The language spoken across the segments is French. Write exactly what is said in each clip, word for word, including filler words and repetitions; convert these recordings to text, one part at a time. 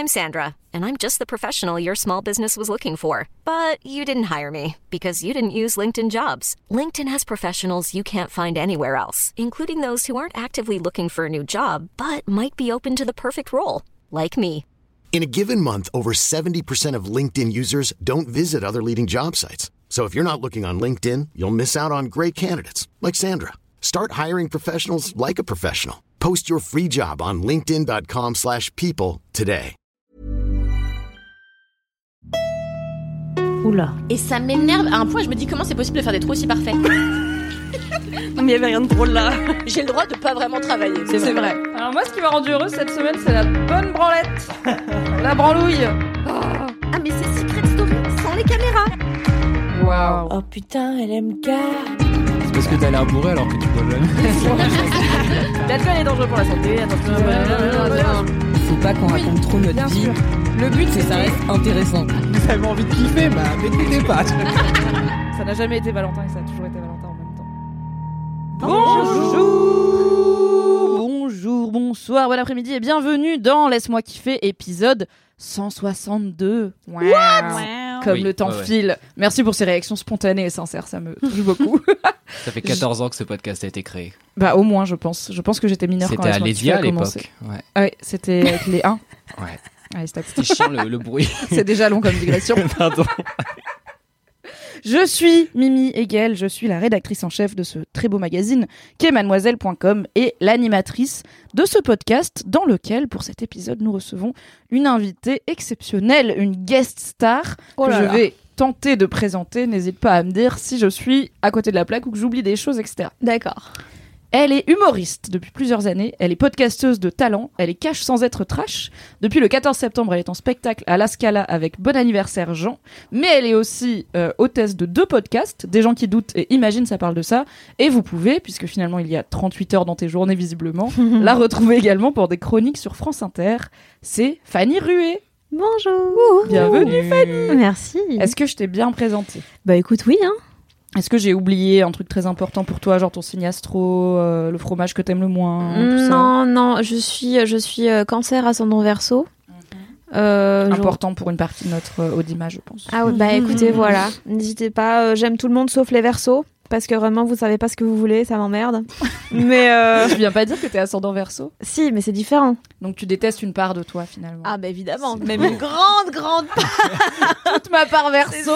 I'm Sandra, and I'm just the professional your small business was looking for. But you didn't hire me because you didn't use LinkedIn Jobs. LinkedIn has professionals you can't find anywhere else, including those who aren't actively looking for a new job, but might be open to the perfect role, like me. In a given month, over seventy percent of LinkedIn users don't visit other leading job sites. So if you're not looking on LinkedIn, you'll miss out on great candidates like Sandra. Start hiring professionals like a professional. Post your free job on linkedin.com slash people today. Oula. Et ça m'énerve à un point, je me dis comment c'est possible de faire des trous aussi parfaits. Mais il y avait rien de drôle là. J'ai le droit de pas vraiment travailler. C'est, c'est vrai. vrai. Alors moi, ce qui m'a rendu heureuse cette semaine, c'est la bonne branlette. La branlouille. Oh. Ah mais c'est Secret Story sans les caméras. Waouh. Oh putain, elle aime gars. C'est parce que t'as l'air bourré alors que tu bois jamais. L'alcool est dangereux pour la santé. Attention. Faut pas qu'on raconte oui, trop notre bien vie. Sûr. Le but, c'est que ça reste intéressant. Vous avez envie de kiffer, bah n'écoutez pas. Ça n'a jamais été Valentin et ça a toujours été Valentin en même temps. Bonjour. Bonjour, bonsoir, bon après-midi et bienvenue dans Laisse-moi kiffer, épisode cent soixante-deux. What Comme oui, le temps ouais, ouais. file. Merci pour ces réactions spontanées et sincères, ça me touche beaucoup. Ça fait quatorze ans que ce podcast a été créé. Bah au moins, je pense. Je pense que j'étais mineure C'était quand à Laisse-moi kiffer Lédia a à commencé. l'époque. Ouais. Ah oui, c'était avec les un. Ouais. Allez, stop. C'était chiant le, le bruit. C'est déjà long comme digression. Pardon. Je suis Mimi Hegel, je suis la rédactrice en chef de ce très beau magazine qu'est mademoiselle point com et l'animatrice de ce podcast dans lequel, pour cet épisode, nous recevons une invitée exceptionnelle, une guest star oh que là je là. vais tenter de présenter. N'hésite pas à me dire si je suis à côté de la plaque ou que j'oublie des choses, et cetera. D'accord. Elle est humoriste depuis plusieurs années, elle est podcasteuse de talent, elle est cash sans être trash. Depuis le quatorze septembre, elle est en spectacle à La Scala avec Bon Anniversaire Jean, mais elle est aussi euh, hôtesse de deux podcasts, Des gens qui doutent et Imagine ça parle de ça, et vous pouvez, puisque finalement il y a trente-huit heures dans tes journées visiblement, la retrouver également pour des chroniques sur France Inter. C'est Fanny Rué. Bonjour. Bienvenue Fanny. Merci. Est-ce que je t'ai bien présentée ? Bah écoute, oui, hein. Est-ce que j'ai oublié un truc très important pour toi, genre ton signe astro, euh, le fromage que t'aimes le moins, tout ça ? Non, non, je suis, je suis euh, cancer ascendant Verseau. Mm-hmm. Euh, Important genre... pour une partie de notre euh, audimat, je pense. Ah ouais, bah écoutez, voilà. N'hésitez pas, euh, j'aime tout le monde sauf les Verseaux. Parce que vraiment, vous savez pas ce que vous voulez, ça m'emmerde. Mais euh... Je viens pas dire que t'es ascendant Verseau. Si, mais c'est différent. Donc tu détestes une part de toi, finalement. Ah bah évidemment, c'est même une grande, grande part. Toute ma part Verseau,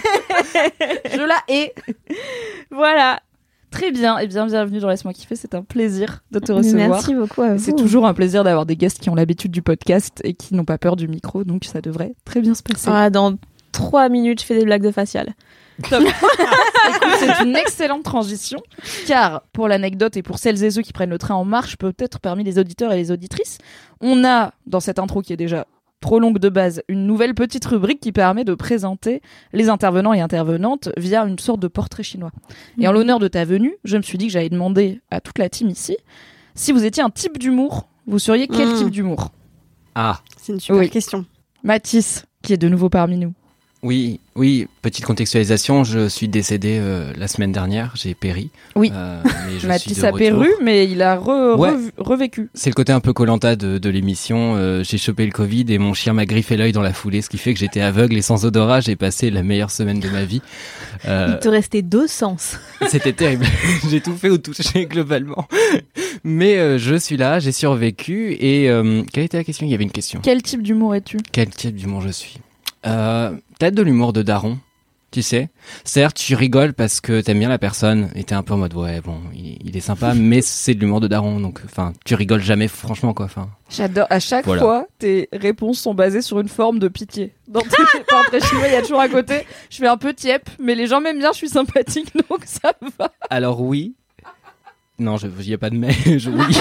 je la hais. Voilà. Très bien, et bien bienvenue dans Laisse-moi kiffer, c'est un plaisir de te recevoir. Merci beaucoup à vous. C'est toujours un plaisir d'avoir des guests qui ont l'habitude du podcast et qui n'ont pas peur du micro, donc ça devrait très bien se passer. Ah, dans trois minutes, je fais des blagues de facial. Top. Écoute, c'est une excellente transition, car pour l'anecdote et pour celles et ceux qui prennent le train en marche, peut-être parmi les auditeurs et les auditrices, on a, dans cette intro qui est déjà trop longue de base, une nouvelle petite rubrique qui permet de présenter les intervenants et intervenantes via une sorte de portrait chinois. Et en l'honneur de ta venue, je me suis dit que j'allais demander à toute la team ici, si vous étiez un type d'humour, vous seriez quel mmh. type d'humour ? Ah, c'est une super oui. question. Mathis, qui est de nouveau parmi nous. Oui, oui, petite contextualisation, je suis décédé euh, la semaine dernière, j'ai péri. Oui, euh, Mathis a péru, mais il a re- ouais. re- revécu. C'est le côté un peu Koh-Lanta de, de l'émission, euh, j'ai chopé le Covid et mon chien m'a griffé l'œil dans la foulée, ce qui fait que j'étais aveugle et sans odorat, j'ai passé la meilleure semaine de ma vie. Euh, il te restait deux sens. C'était terrible, j'ai tout fait au toucher globalement. Mais euh, je suis là, j'ai survécu et... Euh, quelle était la question ? Il y avait une question. Quel type d'humour es-tu ? Quel type d'humour je suis ? Euh, peut-être de l'humour de daron, tu sais. Certes, tu rigoles parce que t'aimes bien la personne et t'es un peu en mode ouais bon, il, il est sympa, mais c'est de l'humour de daron, donc enfin, tu rigoles jamais, franchement quoi. Enfin. J'adore. À chaque voilà. fois, tes réponses sont basées sur une forme de pitié. Dans tes portraits chinois, il y a toujours à côté. Je fais un peu tiep, mais les gens m'aiment bien, je suis sympathique, donc ça va. Alors oui. Non, je n'y a pas de mais. Je, oui.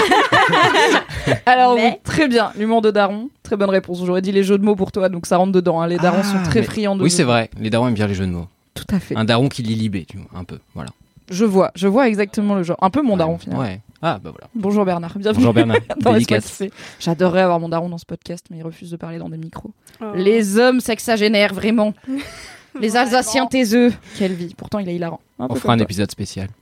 Alors mais... oui, très bien. L'humour de daron, très bonne réponse. J'aurais dit les jeux de mots pour toi, donc ça rentre dedans. Hein. Les darons ah, sont très mais... friands de Oui, jeux c'est vrai. Les darons aiment bien les jeux de mots. Tout à fait. Un daron qui lit Libé, tu vois, un peu. Voilà. Je vois, je vois exactement le genre. Un peu mon daron finalement. Ouais. Ah bah voilà. Bonjour Bernard, bienvenue. Bonjour Bernard. dans Dédicace. J'adorerais avoir mon daron dans ce podcast, mais il refuse de parler dans des micros. Oh. Les hommes sexagénaires, vraiment. Les Alsaciens taiseux. Quelle vie. Pourtant, il est hilarant. Un On fera un toi. épisode spécial.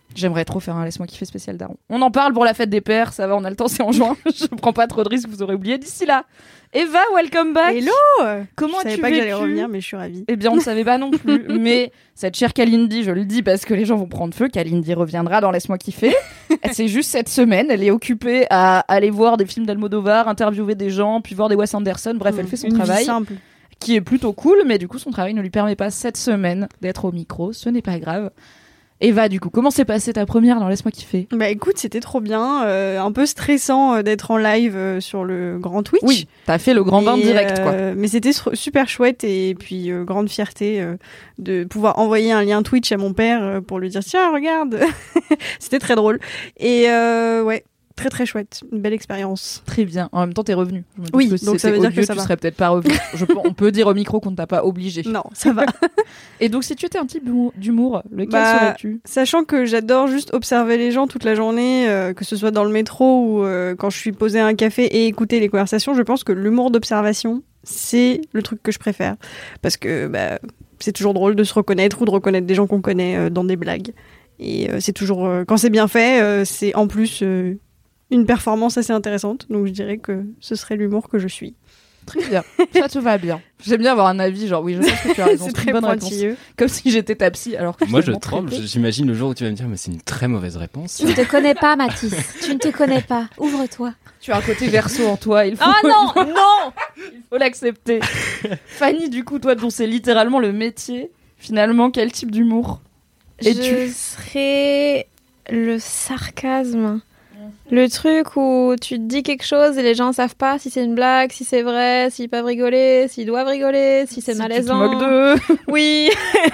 J'aimerais trop faire un Laisse-moi kiffer spécial daron. On en parle pour la fête des pères, ça va, on a le temps, c'est en juin. Je prends pas trop de risques, vous aurez oublié d'ici là. Eva, welcome back. Hello. Comment je savais as-tu pas vécu que j'allais revenir, mais je suis ravie. Eh bien, on ne savait pas non plus. Mais cette chère Kalindi, je le dis parce que les gens vont prendre feu, Kalindi reviendra dans Laisse-moi kiffer. C'est juste cette semaine, elle est occupée à aller voir des films d'Almodovar, interviewer des gens, puis voir des Wes Anderson. Bref, elle fait son Une vie travail. simple. Qui est plutôt cool, mais du coup, son travail ne lui permet pas cette semaine d'être au micro. Ce n'est pas grave. Eva, du coup, comment s'est passée ta première dans Laisse-moi kiffer ? Bah écoute, c'était trop bien. Euh, un peu stressant euh, d'être en live euh, sur le grand Twitch. Oui, t'as fait le grand bain Et, direct, quoi. euh, mais c'était sur- super chouette et puis euh, grande fierté euh, de pouvoir envoyer un lien Twitch à mon père euh, pour lui dire tiens regarde. C'était très drôle et euh, ouais. Très très chouette, une belle expérience. Très bien. En même temps, t'es revenu. Je me dis Oui, que si donc ça c'était veut dire odieux, que ça tu va. serais peut-être pas revenu. Je peux- on peut dire au micro qu'on ne t'a pas obligé. Non, ça va. Et donc, si tu étais un type d'humour- d'humour, lequel Bah, serais-tu ? Sachant que j'adore juste observer les gens toute la journée, euh, que ce soit dans le métro ou euh, quand je suis posée à un café et écouter les conversations, je pense que l'humour d'observation, c'est le truc que je préfère. Parce que bah, c'est toujours drôle de se reconnaître ou de reconnaître des gens qu'on connaît euh, dans des blagues. Et euh, c'est toujours, euh, quand c'est bien fait, euh, c'est en plus euh, une performance assez intéressante. Donc je dirais que ce serait l'humour que je suis. Très bien. Ça te va bien. J'aime bien avoir un avis, genre oui, je pense que tu as raison. c'est C'est très une bonne réponse. pointilleux. Comme si j'étais ta psy, alors que Moi, je finalement, tremble. très peu. J'imagine le jour où tu vas me dire, mais c'est une très mauvaise réponse. Tu ne te connais pas, Mathis. Tu ne te connais pas. Ouvre-toi. Tu as un côté verso en toi. Il faut, Oh non, non. il faut l'accepter. Fanny, du coup, toi, dont c'est littéralement le métier, finalement, quel type d'humour es-tu ? Je serais le sarcasme. Le truc où tu te dis quelque chose et les gens savent pas si c'est une blague, si c'est vrai, s'ils peuvent rigoler, s'ils doivent rigoler, si c'est Si malaisant. Tu te moques d'eux. Oui.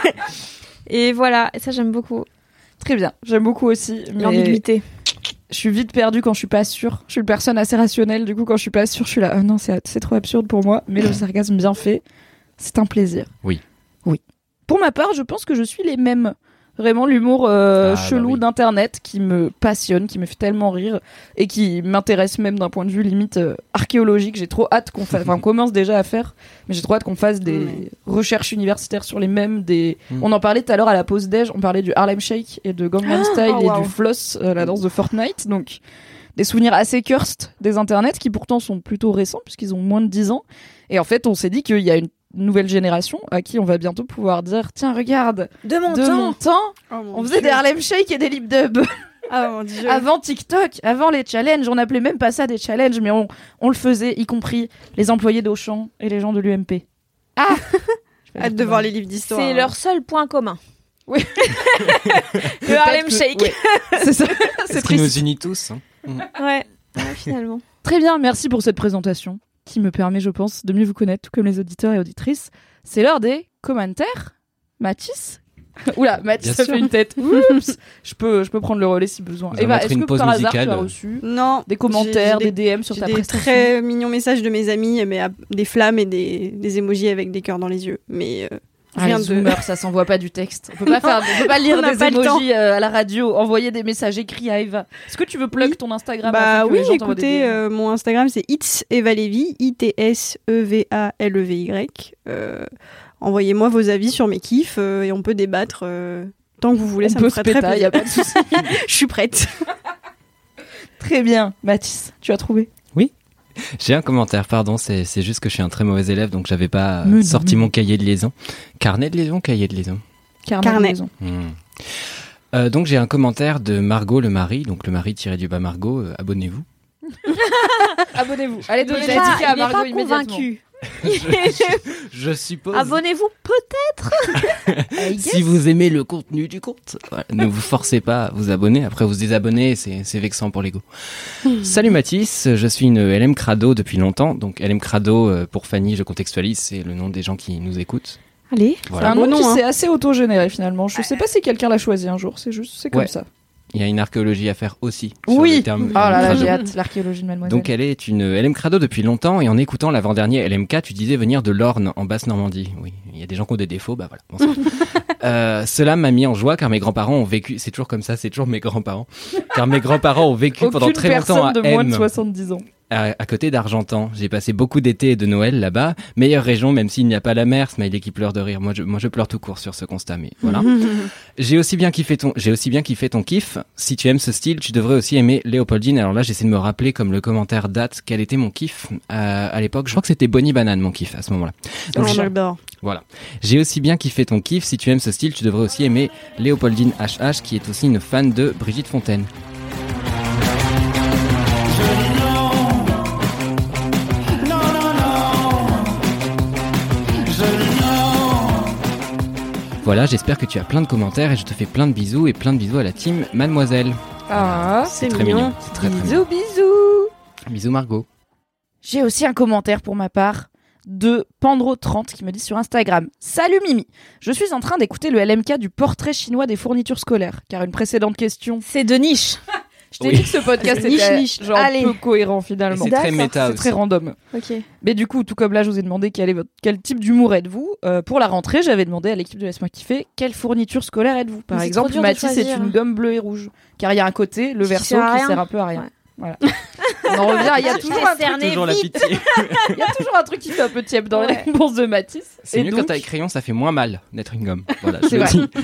Et voilà, et ça j'aime beaucoup. Très bien. J'aime beaucoup aussi. mais L'ambiguïté. Je suis vite perdue quand je suis pas sûre. Je suis une personne assez rationnelle. Du coup, quand je suis pas sûre, je suis là. Oh non, c'est, c'est trop absurde pour moi. Mais le sarcasme bien fait, c'est un plaisir. Oui. Oui. Pour ma part, je pense que je suis les mêmes. Vraiment l'humour euh, Ah, chelou bah oui. d'internet qui me passionne, qui me fait tellement rire et qui m'intéresse même d'un point de vue limite euh, archéologique. J'ai trop hâte qu'on fasse, enfin on commence déjà à faire, mais j'ai trop hâte qu'on fasse des Ouais. recherches universitaires sur les mêmes. Des... Mm. On en parlait tout à l'heure à la pause déj, on parlait du Harlem Shake et de Gangnam Style oh, et wow. du Floss, euh, la danse de Fortnite. Donc des souvenirs assez cursed des internets qui pourtant sont plutôt récents puisqu'ils ont moins de dix ans. Et en fait, on s'est dit qu'il y a une nouvelle génération à qui on va bientôt pouvoir dire tiens regarde De mon de temps. mon temps Oh, mon on faisait Dieu. des Harlem Shake et des lip dubs Ah mon Dieu. avant TikTok, avant les challenges. On appelait même pas ça des challenges, mais on, on le faisait, y compris les employés d'Auchan et les gens de l'U M P. Ah Hâte de voir les livres d'histoire. C'est leur seul point commun. Oui. Le Harlem que- Shake. ouais. C'est ça, C'est c'est ce qui nous triste. unit tous. hein. Ouais. Ouais, finalement. Très bien, merci pour cette présentation qui me permet, je pense, de mieux vous connaître, tout comme les auditeurs et auditrices. C'est l'heure des commentaires. Mathis Oula, Mathis Bien ça sûr. fait une tête. Oups. je, peux, je peux prendre le relais si besoin. On va Eva, mettre est-ce une que pause par hasard tu musicale. as reçu Non. des commentaires, J'ai- j'ai des D M sur J'ai ta des prestation très mignons messages de mes amis, mais à- des flammes et des, des émojis avec des cœurs dans les yeux. Mais euh, Ah, rien les de. zoomers, ça s'envoie pas du texte. On peut pas faire, on peut pas lire On n'a des pas le emojis euh, à la radio, envoyer des messages écrits à Eva. Est-ce que tu veux plug Oui. ton Instagram Bah afin que oui, les gens t'envoient des écoutez, D M? euh, mon Instagram c'est It's Eva Lévy, I T S E V A L E V Y. Euh, envoyez-moi vos avis sur mes kiffs euh, et on peut débattre euh, tant que vous voulez. On ça peut me se ferait très péter, y a plaisir. pas de souci. Je suis prête. Très bien, Mathis, tu as trouvé. J'ai un commentaire, pardon, c'est c'est juste que je suis un très mauvais élève, donc j'avais pas euh, Mais non, sorti mais mon cahier de liaison. Carnet de liaison, cahier de liaison. Carnet. Carnet. de maison. Hmm. Euh, donc j'ai un commentaire de Margot le mari, donc le mari tiré du bas Margot, euh, abonnez-vous. Abonnez-vous. Allez, Il donnez n'est la pas, ticket à il n'est Margot pas immédiatement. convaincu. Je suppose. Abonnez-vous peut-être. Si vous aimez le contenu du compte, voilà, ne vous forcez pas à vous abonner. Après, vous désabonner, c'est, c'est vexant pour l'ego. Salut Mathis, je suis une L M Crado depuis longtemps. Donc L M Crado, euh, pour Fanny, je contextualise, c'est le nom des gens qui nous écoutent. Allez. C'est Voilà. un Beau nom nom, qui hein. s'est assez auto-généré finalement. Je sais pas si quelqu'un l'a choisi un jour, c'est juste, c'est comme Ouais. ça. Il y a une archéologie à faire aussi. sur Oui. le terme Oh là là, Crado. j'ai hâte, l'archéologie de Mademoiselle. Donc elle est une L M Crado depuis longtemps et en écoutant l'avant-dernier L M K, tu disais venir de l'Orne en Basse-Normandie. Oui, il y a des gens qui ont des défauts, bah voilà. Bonsoir. euh, cela m'a mis en joie car mes grands-parents ont vécu, c'est toujours comme ça, c'est toujours mes grands-parents, car mes grands-parents ont vécu pendant Aucune très longtemps personne à de moins de M, soixante-dix ans. à, à côté d'Argentan. J'ai passé beaucoup d'été et de Noël là-bas. Meilleure région, même s'il n'y a pas la mer. Smiley qui pleure de rire. Moi, je, moi, je pleure tout court sur ce constat, mais voilà. J'ai aussi bien kiffé ton, j'ai aussi bien kiffé ton kiff. Si tu aimes ce style, tu devrais aussi aimer Léopoldine. Alors là, j'essaie de me rappeler, comme le commentaire date, quel était mon kiff euh, à l'époque. Je crois que c'était Bonnie Banane, mon kiff, à ce moment-là. Donc, Oh, j'adore. voilà. J'ai aussi bien kiffé ton kiff. Si tu aimes ce style, tu devrais aussi aimer Léopoldine H H, qui est aussi une fan de Brigitte Fontaine. Voilà, j'espère que tu as plein de commentaires et je te fais plein de bisous et plein de bisous à la team Mademoiselle. Ah, C'est très mignon. mignon. C'est très, très mignon. bisous, bisous. Bisous Margot. J'ai aussi un commentaire pour ma part de Pandro trente qui me dit sur Instagram: Salut Mimi, je suis en train d'écouter le L M K du portrait chinois des fournitures scolaires, car une précédente question. C'est de niche. Je t'ai Oui. dit que ce podcast Niche, était niche. genre Allez. peu cohérent finalement. C'est très D'accord. méta C'est aussi. très random. Ok. Mais du coup, tout comme là, je vous ai demandé quel, est votre, quel type d'humour êtes-vous. Euh, pour la rentrée, j'avais demandé à l'équipe de Laisse-moi kiffer quelle fourniture scolaire êtes-vous. Par Mais c'est exemple, trop dur de Mathis, c'est choisir. une gomme bleue et rouge. Car il y a un côté, le Qui verso, sert à qui rien. sert un peu à rien. Ouais. Voilà. On en revient, il y a toujours un truc, cerné Toujours la vite. pitié. il y a toujours un truc qui fait un peu tiède dans les Ouais. réponses de Mathis. C'est Et mieux donc- quand t'as les crayons, ça fait moins mal d'être une gomme. Voilà, je C'est le vrai. dis.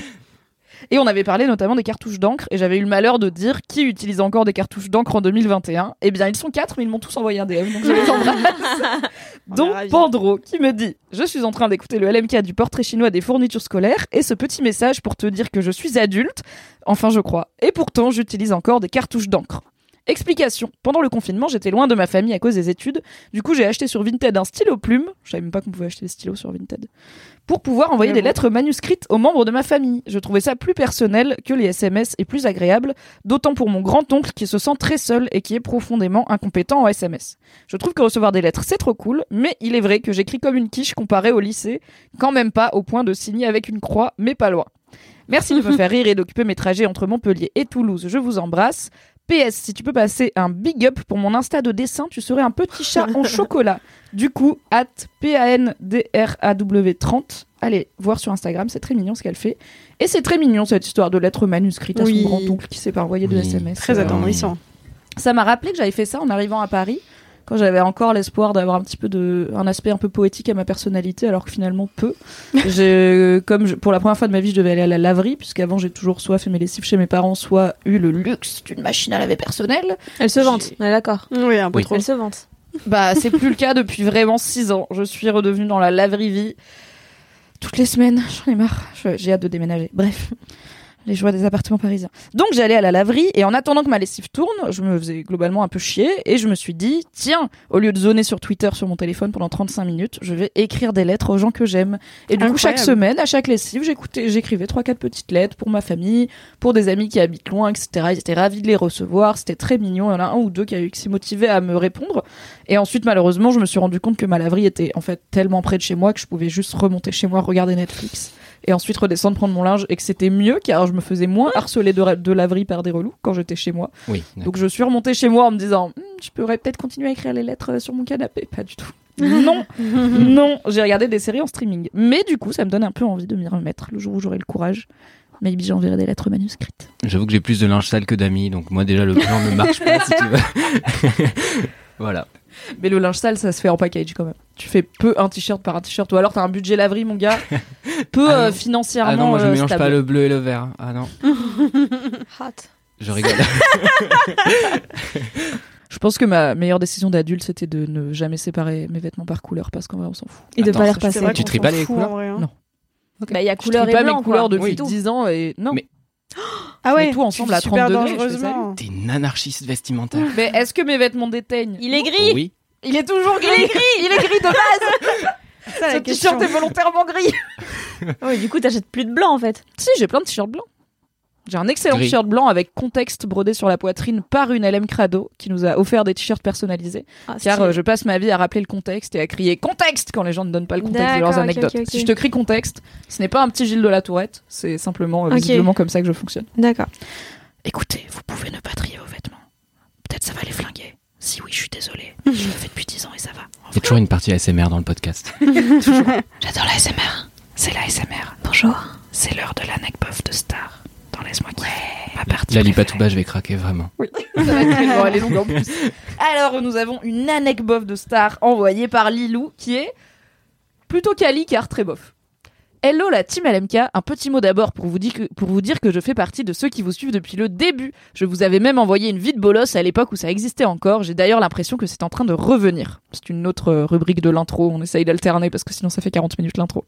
Et on avait parlé notamment des cartouches d'encre, et j'avais eu le malheur de dire qui utilise encore des cartouches d'encre en deux mille vingt et un. Eh bien, ils sont quatre, mais ils m'ont tous envoyé un D M, donc je les embrasse. On est Donc, ravis. Pandro qui me dit: je suis en train d'écouter le L M K du portrait chinois des fournitures scolaires, et ce petit message pour te dire que je suis adulte, enfin je crois, et pourtant j'utilise encore des cartouches d'encre. Explication. Pendant le confinement, j'étais loin de ma famille à cause des études. Du coup, j'ai acheté sur Vinted un stylo plume. Je savais même pas qu'on pouvait acheter des stylos sur Vinted. Pour pouvoir envoyer Mais des bon. lettres manuscrites aux membres de ma famille. Je trouvais ça plus personnel que les S M S et plus agréable, d'autant pour mon grand-oncle qui se sent très seul et qui est profondément incompétent en S M S. Je trouve que recevoir des lettres, c'est trop cool, mais il est vrai que j'écris comme une quiche comparé au lycée, quand même pas au point de signer avec une croix, mais pas loin. Merci de me faire rire et d'occuper mes trajets entre Montpellier et Toulouse. Je vous embrasse. P S, si tu peux passer un big up pour mon Insta de dessin, tu serais un petit chat en chocolat. Du coup, at P A N D R A W trente. Allez, voir sur Instagram, c'est très mignon ce qu'elle fait. Et c'est très mignon cette histoire de lettres manuscrites à Oui. son grand-oncle qui s'est pas envoyé de Oui. S M S. Très Euh, attendrissant. Ça m'a rappelé que j'avais fait ça en arrivant à Paris, quand j'avais encore l'espoir d'avoir un petit peu de, un aspect un peu poétique à ma personnalité, alors que finalement peu. J'ai, comme je- pour la première fois de ma vie, je devais aller à la laverie, puisqu'avant j'ai toujours soit fait mes lessives chez mes parents, soit eu le luxe d'une machine à laver personnelle. Elle se vante. J'ai- On est d'accord. Oui, un peu Oui. trop. Elle se vante. Bah, c'est plus le cas depuis vraiment six ans. Je suis redevenue dans la laverie vie toutes les semaines. J'en ai marre. Je- J'ai hâte de déménager. Bref. Les joies des appartements parisiens. Donc j'allais à la laverie et en attendant que ma lessive tourne, je me faisais globalement un peu chier et je me suis dit, tiens, au lieu de zoner sur Twitter sur mon téléphone pendant trente-cinq minutes, je vais écrire des lettres aux gens que j'aime. Et du coup, chaque Incroyable. semaine, à chaque lessive, j'écoutais, j'écrivais trois quatre petites lettres pour ma famille, pour des amis qui habitent loin, et cetera. Ils étaient ravis de les recevoir, c'était très mignon. Il y en a un ou deux qui, a eu, qui s'est motivé à me répondre. Et ensuite, malheureusement, je me suis rendu compte que ma laverie était en fait tellement près de chez moi que je pouvais juste remonter chez moi, regarder Netflix. Et ensuite redescendre prendre mon linge et que c'était mieux car je me faisais moins harceler de, de laverie par des relous quand j'étais chez moi. Oui. Donc je suis remontée chez moi en me disant hm, je pourrais peut-être continuer à écrire les lettres sur mon canapé. Pas du tout. Non, non, j'ai regardé des séries en streaming. Mais du coup, ça me donne un peu envie de m'y remettre le jour où j'aurai le courage. Maybe j'enverrai des lettres manuscrites. J'avoue que j'ai plus de linge sale que d'amis, donc moi déjà le plan ne marche pas si tu veux. Voilà. Mais le linge sale, ça se fait en package quand même. Tu fais peu un t-shirt par un t-shirt, ou alors t'as un budget laverie, mon gars, peu Ah non. euh, financièrement Ah non, moi je euh, mélange stable. pas le bleu et le vert. Ah non, Hot. je rigole. Je pense que ma meilleure décision d'adulte, c'était de ne jamais séparer mes vêtements par couleur, parce qu'en vrai, on s'en fout. Et de Attends, pas les ça, repasser. C'est vrai Tu qu'on tries s'en pas les fout, couleurs en vrai, hein. Non. Bah, il y a Je couleur trie et pas blanc, mes couleurs quoi. depuis Oui. dix ans et non. Mais- Ah ouais, Mais tout ensemble tu vis à super trente degrés, je fais dangereusement. T'es une anarchiste vestimentaire. Mais est-ce que mes vêtements déteignent? Il est gris. Oui. Il est toujours gris. Il est gris de base. Ça, la Ce question. t-shirt est volontairement gris. Oui, du coup, t'achètes plus de blanc en fait. Si, j'ai plein de t-shirts blancs. J'ai un excellent Gris. t-shirt blanc avec contexte brodé sur la poitrine par une L M Crado qui nous a offert des t-shirts personnalisés. Ah, Car stylé. euh, je passe ma vie à rappeler le contexte et à crier contexte quand les gens ne donnent pas le contexte de D'accord, leurs ok, anecdotes. ok, ok. Si je te crie contexte, ce n'est pas un petit Gilles de la Tourette, c'est simplement euh, Ok. visiblement comme ça que je fonctionne. D'accord. Écoutez, vous pouvez ne pas trier vos vêtements. Peut-être ça va les flinguer. Si oui, je suis désolée. Je le fais depuis dix ans et ça va. Il y a toujours une partie A S M R dans le podcast. J'adore la S M R. C'est la S M R. Bonjour. C'est l'heure de la neck puff de Star dans dans Laisse-moi kiffer. Ma partie La lipa tout bas, je vais craquer vraiment. Oui, ça va être très long, elle est longue en plus. Alors, nous avons une anecdote de star envoyée par Lilou qui est plutôt quali car très bof. Hello la team L M K, un petit mot d'abord pour vous, dire que, pour vous dire que je fais partie de ceux qui vous suivent depuis le début. Je vous avais même envoyé une vie de bolos à l'époque où ça existait encore. J'ai d'ailleurs l'impression que c'est en train de revenir. C'est une autre rubrique de l'intro, on essaye d'alterner parce que sinon ça fait quarante minutes l'intro.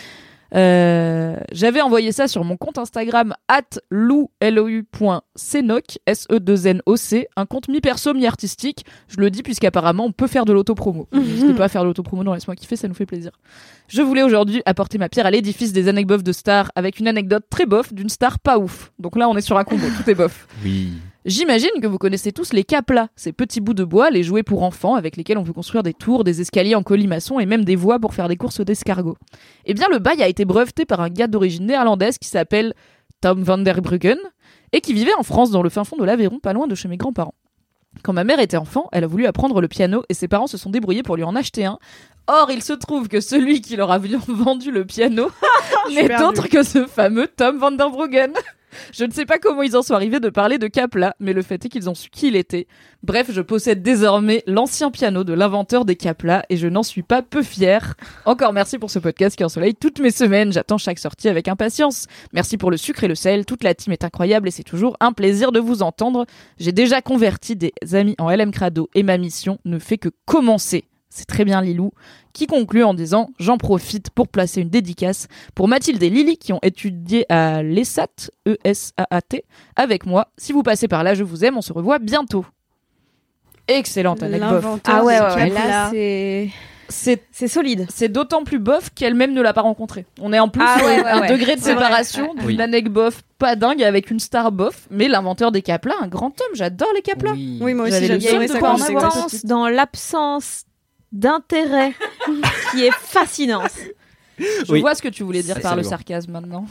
Euh, j'avais envoyé ça sur mon compte Instagram at lou point senoc s e deux n o c, un compte mi-perso mi-artistique. Je le dis puisqu'apparemment on peut faire de l'autopromo. N'hésitez pas à faire de l'autopromo dans Laisse-moi kiffer, ça nous fait plaisir. Je voulais aujourd'hui apporter ma pierre à l'édifice des anecdotes de stars avec une anecdote très bof d'une star pas ouf. Donc là on est sur un combo, tout est bof. Oui. J'imagine que vous connaissez tous les caplas, ces petits bouts de bois, les jouets pour enfants avec lesquels on peut construire des tours, des escaliers en colimaçon et même des voies pour faire des courses d'escargots. Eh bien, le bail a été breveté par un gars d'origine néerlandaise qui s'appelle Tom van der Bruggen et qui vivait en France dans le fin fond de l'Aveyron, pas loin de chez mes grands-parents. Quand ma mère était enfant, elle a voulu apprendre le piano et ses parents se sont débrouillés pour lui en acheter un. Or, il se trouve que celui qui leur a vendu le piano n'est autre que ce fameux Tom van der Bruggen. Je ne sais pas comment ils en sont arrivés de parler de caplas, mais le fait est qu'ils ont su qui il était. Bref, je possède désormais l'ancien piano de l'inventeur des caplas et je n'en suis pas peu fière. Encore merci pour ce podcast qui ensoleille toutes mes semaines. J'attends chaque sortie avec impatience. Merci pour le sucre et le sel. Toute la team est incroyable et c'est toujours un plaisir de vous entendre. J'ai déjà converti des amis en L M Crado et ma mission ne fait que commencer. C'est très bien Lilou, qui conclut en disant « J'en profite pour placer une dédicace pour Mathilde et Lily qui ont étudié à l'E S A T, E S A A T, avec moi. Si vous passez par là, je vous aime, on se revoit bientôt. » Excellente anecdote. Ah ouais, ouais, ouais. Là, c'est... C'est, c'est solide. C'est d'autant plus bof qu'elle-même ne l'a pas rencontré. On est en plus ah sur ouais, ouais, un ouais. degré de c'est séparation vrai. d'une oui. anecdote bof pas dingue avec une star bof, mais l'inventeur des caplas, un grand homme. J'adore les caplas. Oui, oui moi aussi j'avais j'adorais ça quand j'étais petite. Dans l'absence d'intérêt qui est fascinante. Je oui. vois ce que tu voulais dire c'est par le bon. sarcasme maintenant.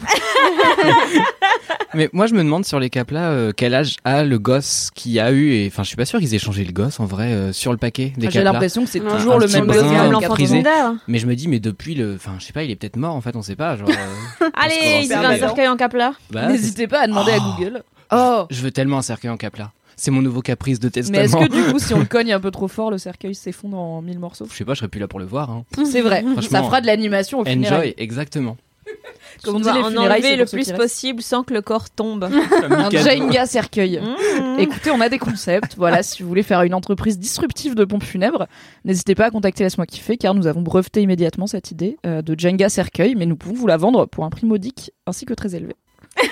Mais moi je me demande sur les caplas euh, quel âge a le gosse qui a eu, et enfin je suis pas sûr qu'ils aient changé le gosse en vrai euh, sur le paquet des J'ai caplas. l'impression que c'est Non, toujours un le petit même brin, gosse. un l'enfant frisé. secondaire. Mais je me dis mais depuis le, enfin je sais pas, il est peut-être mort en fait, on sait pas. Genre, euh, Allez, il y a un cercueil en caplas. bah, N'hésitez pas à demander oh. à Google. Oh. Je veux tellement un cercueil en caplas. C'est mon nouveau caprice de testament. Mais est-ce que du coup, si on le cogne un peu trop fort, le cercueil s'effondre en mille morceaux? Je sais pas, je serais plus là pour le voir. Hein. C'est vrai. Ça fera de l'animation au funérailles. Enjoy, exactement. Comme on on dit, va les en funérailles, enlever c'est le pour ceux plus qui restent. possible sans que le corps tombe. Un Jenga cercueil. Mmh. Écoutez, on a des concepts. Voilà, si vous voulez faire une entreprise disruptive de pompes funèbres, n'hésitez pas à contacter Laisse-moi kiffer, car nous avons breveté immédiatement cette idée euh, de Jenga cercueil, mais nous pouvons vous la vendre pour un prix modique ainsi que très élevé.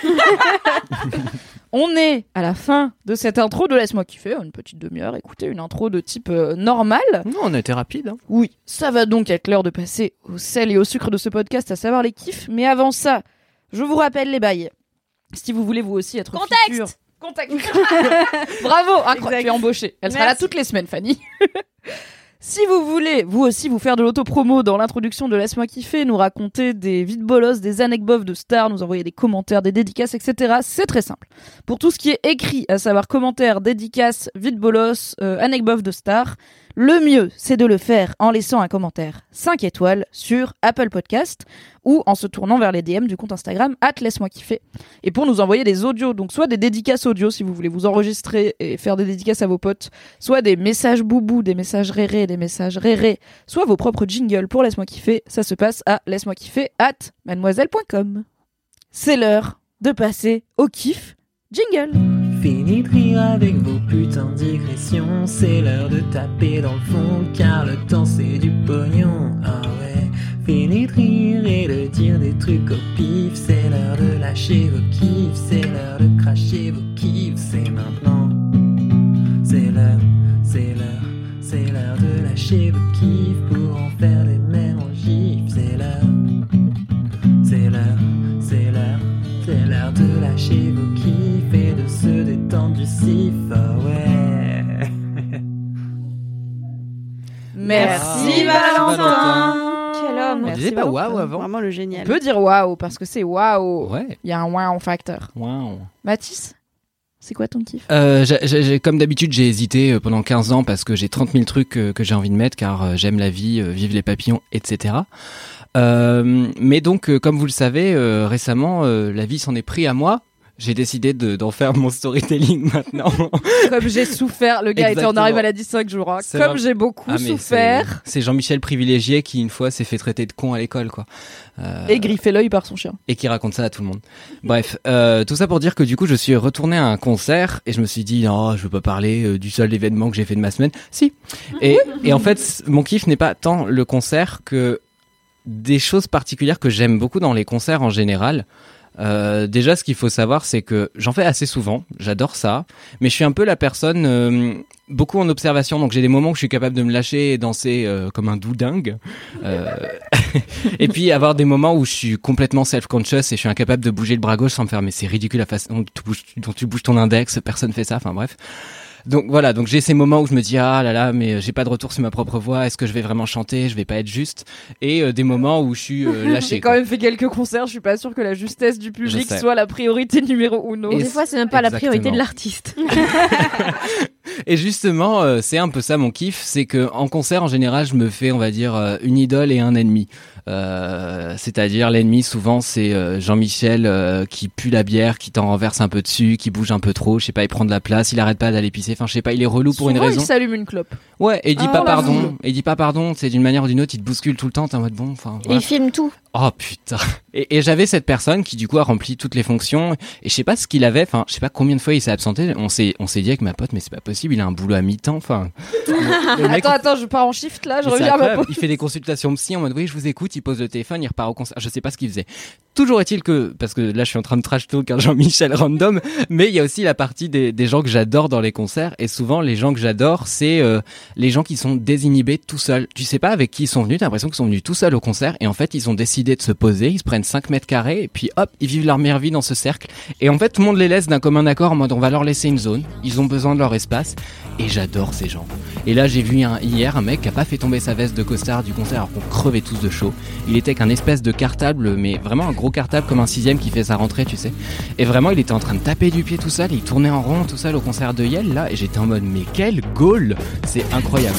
On est à la fin de cette intro de Laisse-moi kiffer, une petite demi-heure. Écoutez, une intro de type euh, normal. Non, on a été rapide. Hein. Oui, ça va donc être l'heure de passer au sel et au sucre de ce podcast, à savoir les kiffs. Mais avant ça, je vous rappelle les bails. Si vous voulez vous aussi être Contexte futur... Contexte. Bravo, incroyable, tu es embauchée. Elle sera là Merci. toutes les semaines, Fanny. Si vous voulez, vous aussi, vous faire de l'autopromo dans l'introduction de Laisse-moi kiffer, nous raconter des vides bolos, des anecdotes de stars, nous envoyer des commentaires, des dédicaces, et cetera, c'est très simple. Pour tout ce qui est écrit, à savoir commentaires, dédicaces, vides bolos, euh, anecdotes de stars, le mieux, c'est de le faire en laissant un commentaire cinq étoiles sur Apple Podcast ou en se tournant vers les D M du compte Instagram arobase laisse-moi kiffer. Et pour nous envoyer des audios, donc soit des dédicaces audio si vous voulez vous enregistrer et faire des dédicaces à vos potes, soit des messages boubou, des messages réré, des messages réré, soit vos propres jingles pour Laisse-moi kiffer, ça se passe à laisse-moi kiffer arobase mademoiselle point com. C'est l'heure de passer au kiff jingle. Fini de rire avec vos putains de digressions. C'est l'heure de taper dans le fond, car le temps c'est du pognon. Ah ouais. Fini de rire et de dire des trucs au pif. C'est l'heure de lâcher vos kiffs. C'est l'heure de cracher vos kiffs. C'est maintenant. C'est l'heure, c'est l'heure, c'est l'heure de lâcher vos kiffs pour en faire des mêmes en gif. C'est l'heure, c'est l'heure, c'est l'heure, c'est l'heure de lâcher vos kiffs et de se détendre du sif. Ah ouais. Merci Ah, Valentin. Quel homme. On Merci disait pas Valentin. waouh avant. Vraiment le On génial. peut dire waouh parce que c'est waouh. Ouais. Il y a un wow facteur. Wow. Mathis, c'est quoi ton kiff? Euh, j'ai, j'ai, comme d'habitude, j'ai hésité euh, pendant quinze ans parce que j'ai trente mille trucs euh, que j'ai envie de mettre car euh, j'aime la vie, euh, vive les papillons, et cetera. Euh, mais donc, euh, comme vous le savez, euh, récemment, euh, la vie s'en est pris à moi. j'ai décidé de, d'en faire mon storytelling maintenant. Comme j'ai souffert, le gars était en Exactement. arrêt maladie cinq jours. Hein. C'est Comme vrai. j'ai beaucoup Ah, mais souffert. C'est, c'est Jean-Michel privilégié qui une fois s'est fait traiter de con à l'école, quoi. Euh, Et griffé l'œil par son chien. et qui raconte ça à tout le monde. Bref, euh, tout ça pour dire que du coup, je suis retourné à un concert et je me suis dit, non, je veux pas parler euh, du seul événement que j'ai fait de ma semaine. Si. Et, et en fait, mon kiff n'est pas tant le concert que des choses particulières que j'aime beaucoup dans les concerts en général. Euh, déjà, ce qu'il faut savoir, c'est que j'en fais assez souvent, j'adore ça, mais je suis un peu la personne euh, beaucoup en observation, donc j'ai des moments où je suis capable de me lâcher et danser euh, comme un doudingue, euh, et puis avoir des moments où je suis complètement self-conscious et je suis incapable de bouger le bras gauche sans me faire, mais c'est ridicule la façon dont tu bouges, dont tu bouges ton index, personne fait ça, enfin bref. Donc voilà, donc j'ai ces moments où je me dis ah là là, mais j'ai pas de retour sur ma propre voix, est-ce que je vais vraiment chanter, je vais pas être juste, et euh, des moments où je suis euh, lâché. J'ai quand quoi. même fait quelques concerts, je suis pas sûre que la justesse du public Je sais. soit la priorité numéro uno. Et Des fois, c'est même pas la Exactement. priorité de l'artiste. Et justement, euh, c'est un peu ça mon kiff, c'est que en concert en général, je me fais, on va dire, euh, une idole et un ennemi. Euh, c'est-à-dire l'ennemi souvent c'est euh, Jean-Michel euh, qui pue la bière, qui t'en renverse un peu dessus, qui bouge un peu trop, je sais pas, il prend de la place, il arrête pas d'aller pisser, enfin je sais pas, il est relou pour Souvent, une raison. il s'allume une clope. Ouais, et il dit Ah, pas la pardon, foule. et il dit pas pardon, c'est d'une manière ou d'une autre, il te bouscule tout le temps, t'es en mode bon, enfin. Et Voilà. il filme tout. Oh putain. Et, et j'avais cette personne qui du coup a rempli toutes les fonctions et je sais pas ce qu'il avait, enfin je sais pas combien de fois il s'est absenté. On s'est on s'est dit avec ma pote mais c'est pas possible, il a un boulot à mi-temps. Enfin. le, le mec, Attends, attends, je pars en shift là, je mais c'est reviens à ma incroyable. pause. Il fait des consultations psy en mode oui je vous écoute, il pose le téléphone, il repart au concert. Je sais pas ce qu'il faisait. Toujours est-il que parce que là je suis en train de trash talk un Jean-Michel random, mais il y a aussi la partie des, des gens que j'adore dans les concerts et souvent les gens que j'adore c'est euh, les gens qui sont désinhibés tout seuls. Tu sais pas avec qui ils sont venus, t'as l'impression qu'ils sont venus tout seuls au concert et en fait ils ont décidé de se poser, ils se prennent cinq mètres carrés et puis hop ils vivent leur meilleure vie dans ce cercle et en fait tout le monde les laisse d'un commun accord en mode on va leur laisser une zone, ils ont besoin de leur espace et j'adore ces gens. Et là j'ai vu un, hier un mec qui a pas fait tomber sa veste de costard du concert alors qu'on crevait tous de chaud. Il était qu'un espèce de cartable mais vraiment un gros cartable comme un sixième qui fait sa rentrée tu sais. Et vraiment il était en train de taper du pied tout seul et il tournait en rond tout seul au concert de Yel là et j'étais en mode mais quel goal, c'est incroyable.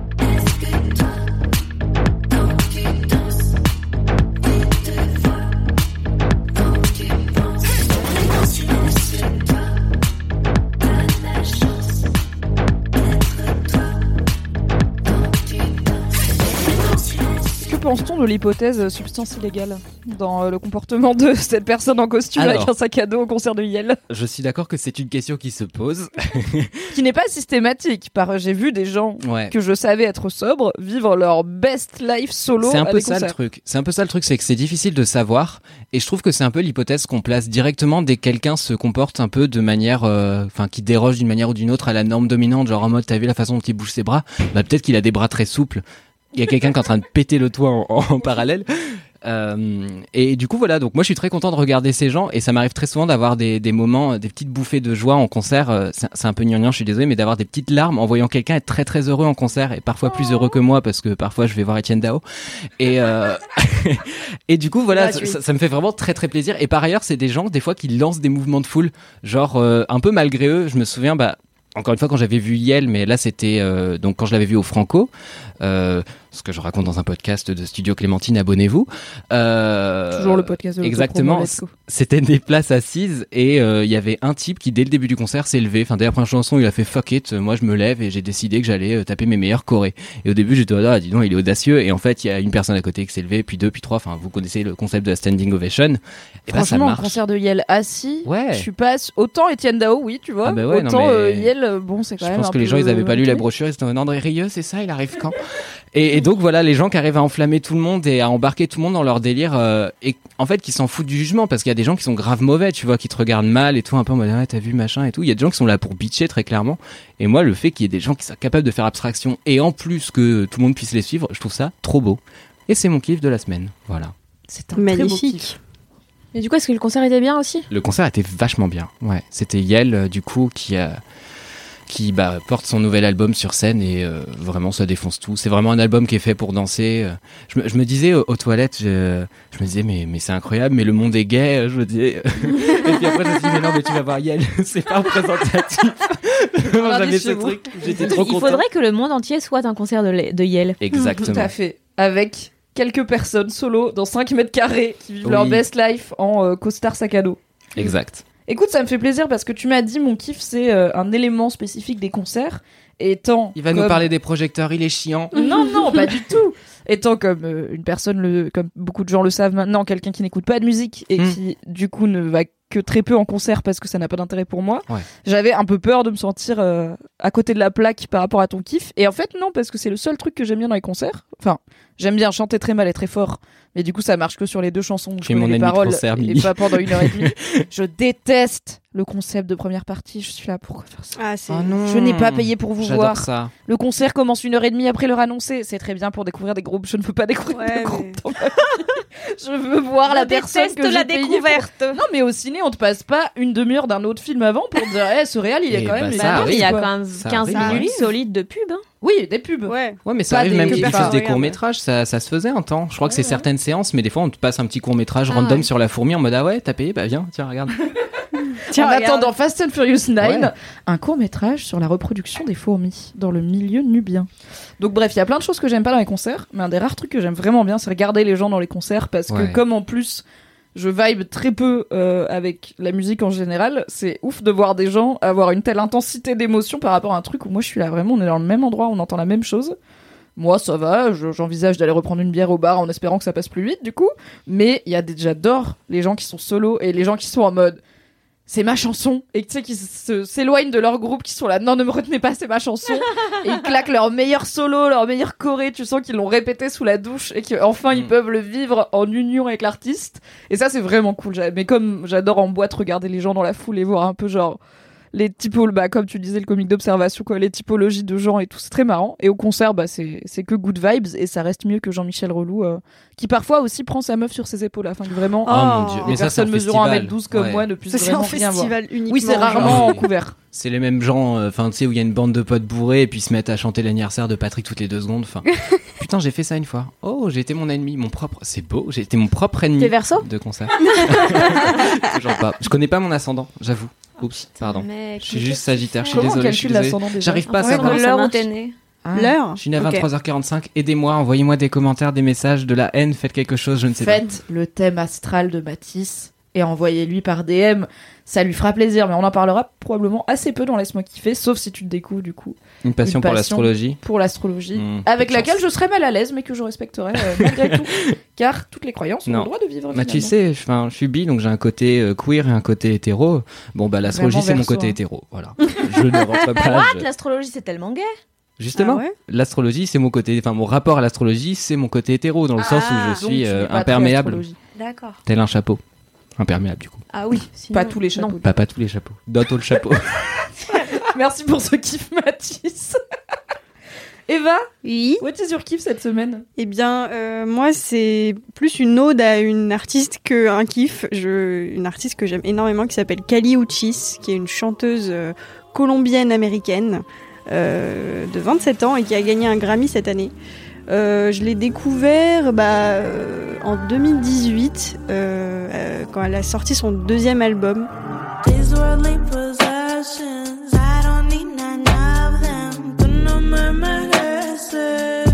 Que pense-t-on de l'hypothèse substance illégale dans euh, le comportement de cette personne en costume Alors. avec un sac à dos au concert de Yel, Je suis d'accord que c'est une question qui se pose. qui n'est pas systématique. Par j'ai vu des gens Ouais. que je savais être sobres vivre leur best life solo C'est un à peu des ça le concerts. truc. C'est un peu ça le truc, c'est que c'est difficile de savoir. Et je trouve que c'est un peu l'hypothèse qu'on place directement dès que quelqu'un se comporte un peu de manière, euh, enfin, qui déroge d'une manière ou d'une autre à la norme dominante, genre en mode, t'as vu la façon dont il bouge ses bras? Bah, peut-être qu'il a des bras très souples. Il y a quelqu'un qui est en train de péter le toit en, en, en parallèle. Euh, et du coup voilà, donc moi je suis très content de regarder ces gens et ça m'arrive très souvent d'avoir des, des moments, des petites bouffées de joie en concert. Euh, c'est, c'est un peu gnangnan, je suis désolé, mais d'avoir des petites larmes en voyant quelqu'un être très très heureux en concert et parfois plus heureux que moi parce que parfois je vais voir Etienne Dao et euh... et du coup voilà, ça, ça, ça me fait vraiment très très plaisir. Et par ailleurs c'est des gens des fois qui lancent des mouvements de foule, genre euh, un peu malgré eux. Je me souviens bah encore une fois quand j'avais vu Yel, mais là c'était euh, donc quand je l'avais vu au Franco, euh, ce que je raconte dans un podcast de Studio Clémentine, abonnez-vous. Euh, Toujours le podcast de exactement. l'autopromo, let's go. C'était des places assises et il euh, y avait un type qui dès le début du concert s'est levé. Enfin dès la première chanson il a fait fuck it, moi je me lève et j'ai décidé que j'allais euh, taper mes meilleurs chorés. Et au début j'étais là, ah, dis donc il est audacieux. Et en fait il y a une personne à côté qui s'est levée, puis deux, puis trois. Enfin vous connaissez le concept de la standing ovation. Et bah, ça Franchement, un marche. concert de Yel assis, Ouais. je suis pas autant Etienne Dao, oui, tu vois, Ah bah ouais, non, autant mais- euh, Yel, euh, bon, c'est quand Je même pense un que les peu, gens ils avaient pas lu euh, la brochure, ils étaient en mode, André Rieu, c'est ça, il arrive quand et, et donc voilà, les gens qui arrivent à enflammer tout le monde et à embarquer tout le monde dans leur délire euh, et en fait qui s'en foutent du jugement parce qu'il y a des gens qui sont grave mauvais, tu vois, qui te regardent mal et tout, un peu en mode ah, t'as vu machin et tout. Il y a des gens qui sont là pour bitcher très clairement. Et moi le fait qu'il y ait des gens qui sont capables de faire abstraction et en plus que tout le monde puisse les suivre, je trouve ça trop beau. Et c'est mon kiff de la semaine. Voilà. C'est un très beau Magnifique. kiff. Et du coup, est-ce que le concert était bien aussi? Le concert était vachement bien. Ouais, c'était Yel euh, du coup qui a qui bah, porte son nouvel album sur scène et euh, vraiment ça défonce tout. C'est vraiment un album qui est fait pour danser. Je me, je me disais euh, aux toilettes, je, je me disais mais, mais c'est incroyable, mais le monde est gay. Je me disais. Et puis après je me suis dit mais non mais tu vas voir Yel, c'est pas représentatif. Vraiment, On j'avais dit ce chez vous. truc, j'étais trop Il content. faudrait que le monde entier soit un concert de, le- de Yel. Exactement. Tout à fait. Avec quelques personnes solo dans cinq mètres carrés qui vivent Oui. leur best life en euh, costard sac à dos. Exact. Écoute, ça me fait plaisir parce que tu m'as dit mon kiff c'est euh, un élément spécifique des concerts. Et étant Il va comme... nous parler des projecteurs, il est chiant. Non, non, pas du tout. Étant comme euh, une personne, le, comme beaucoup de gens le savent maintenant, quelqu'un qui n'écoute pas de musique et Mm. qui du coup ne va que très peu en concert parce que ça n'a pas d'intérêt pour moi. Ouais. J'avais un peu peur de me sentir euh, à côté de la plaque par rapport à ton kiff. Et en fait, non, parce que c'est le seul truc que j'aime bien dans les concerts. Enfin, j'aime bien chanter très mal et très fort. Mais du coup, ça marche que sur les deux chansons. Tu es mon les ennemi de paroles concert, et Mimi. pas pendant une heure et demie. Je déteste le concept de première partie. Je suis là pour faire ça. Ah, c'est... Oh non. Je n'ai pas payé pour vous J'adore voir. ça. Le concert commence une heure et demie après l'heure annoncée. C'est très bien pour découvrir des groupes. Je ne veux pas découvrir Ouais, de groupes mais- dans ma vie. Je veux voir la personne que j'ai la payée découverte. pour- Non, mais au ciné, on te passe pas une demi-heure d'un autre film avant pour dire, eh, ce réal, il est Et quand bah, même. ça il est arrive. bien, Il y a quoi. quand même Ça quinze arrive. minutes Ouais. solides de pub. Hein. Oui, des pubs. Ouais. Ouais, mais ça Pas arrive des- même que qu'ils pas- diffusent des regarde. courts-métrages, ça, ça se faisait un temps. Je crois que c'est Ouais, certaines séances, mais des fois on te passe un petit court-métrage Ah random ouais. sur la fourmi en mode ah ouais, t'as payé, bah viens, tiens, regarde. Tiens, en regarde. attendant Fast and Furious neuf, Ouais. un court-métrage sur la reproduction des fourmis dans le milieu nubien. Donc bref, il y a plein de choses que j'aime pas dans les concerts, mais un des rares trucs que j'aime vraiment bien, c'est regarder les gens dans les concerts parce Ouais. que comme en plus je vibe très peu euh, avec la musique en général, c'est ouf de voir des gens avoir une telle intensité d'émotion par rapport à un truc où moi je suis là vraiment, on est dans le même endroit, on entend la même chose. Moi, ça va, je- j'envisage d'aller reprendre une bière au bar en espérant que ça passe plus vite, du coup. Mais il y a des, j'adore les gens qui sont solos et les gens qui sont en mode c'est ma chanson et tu sais qui se- s'éloignent de leur groupe, qui sont là non ne me retenez pas, c'est ma chanson et ils claquent leur meilleur solo, leur meilleur choré, tu sens qu'ils l'ont répété sous la douche et qu'enfin ils Mm. peuvent le vivre en union avec l'artiste et ça c'est vraiment cool. J'a- mais comme j'adore en boîte regarder les gens dans la foule et voir un peu genre les typos, bah, comme tu disais, le comique d'observation, quoi, les typologies de gens et tout, c'est très marrant. Et au concert, bah, c'est, c'est que good vibes et ça reste mieux que Jean-Michel Relou, euh, qui parfois aussi prend sa meuf sur ses épaules, afin que vraiment, Oh, mon dieu, les mais ça c'est un personnes mesurant un festival. mètre douze comme Ouais. moi ne puissent Ça, c'est un vraiment rien voir. festival uniquement. Oui, c'est genre. rarement en Ouais. couvert. C'est les mêmes gens, enfin tu sais où il y a une bande de potes bourrés et puis ils se mettent à chanter l'anniversaire de Patrick toutes les deux secondes. Enfin, putain j'ai fait ça une fois. Oh j'ai été mon ennemi, mon propre, c'est beau, j'ai été mon propre ennemi T'es Verseau de concert. Toujours pas. Je connais pas mon ascendant, j'avoue. Oups, pardon. Mec, Je suis mais juste qu'est-ce que Sagittaire, tu je suis fais Comment on désolé, je suis calcule désolé. l'ascendant déjà J'arrive pas à En fonction savoir. de ça l'heure où marche. t'es né. Ah. L'heure. Je suis né à Ok. vingt-trois heures quarante-cinq, aidez-moi, envoyez-moi des commentaires, des messages, de la haine, faites quelque chose, je ne sais Faites le thème astral de Matisse et envoyez-lui par D M. Ça lui fera plaisir, mais on en parlera probablement assez peu dans Laisse-moi kiffer, sauf si tu le découvres du coup, pas. Une passion Une pour passion. l'astrologie. pour l'astrologie, Mmh, avec peu de laquelle chance. je serais mal à l'aise, mais que je respecterai euh, malgré tout, car toutes les croyances ont Non. le droit de vivre. Bah tu finalement. sais, enfin, je suis bi, donc j'ai un côté euh, queer et un côté hétéro. Bon bah l'astrologie Vraiment c'est mon verso, côté hein. hétéro, voilà. Je ne rentre pas. What je- L'astrologie, c'est tellement gay. Justement, Ah ouais l'astrologie c'est mon côté, enfin mon rapport à l'astrologie c'est mon côté hétéro dans le sens où je Donc, suis tu euh, n'es pas imperméable, très astrologie. D'accord. tel un chapeau. Imperméable du coup. Ah oui. sinon- Pas tous les chapeaux. Non. Pas pas tous les chapeaux. D'autres le chapeau. Merci pour ce kiff, Mathis. Eva, Oui. what is your kiff cette semaine? Eh bien, euh, moi, c'est plus une ode à une artiste qu'un kiff. Je... Une artiste que j'aime énormément qui s'appelle Kali Uchis, qui est une chanteuse euh, colombienne-américaine euh, de vingt-sept ans et qui a gagné un Grammy cette année. Euh, je l'ai découvert bah, euh, en deux mille dix-huit, euh, euh, quand elle a sorti son deuxième album. These worldly possessions, I don't need none of them. Tú no me mereces.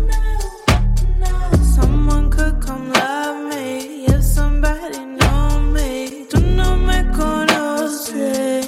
Someone could come love me if somebody know me. Tú no me conoces.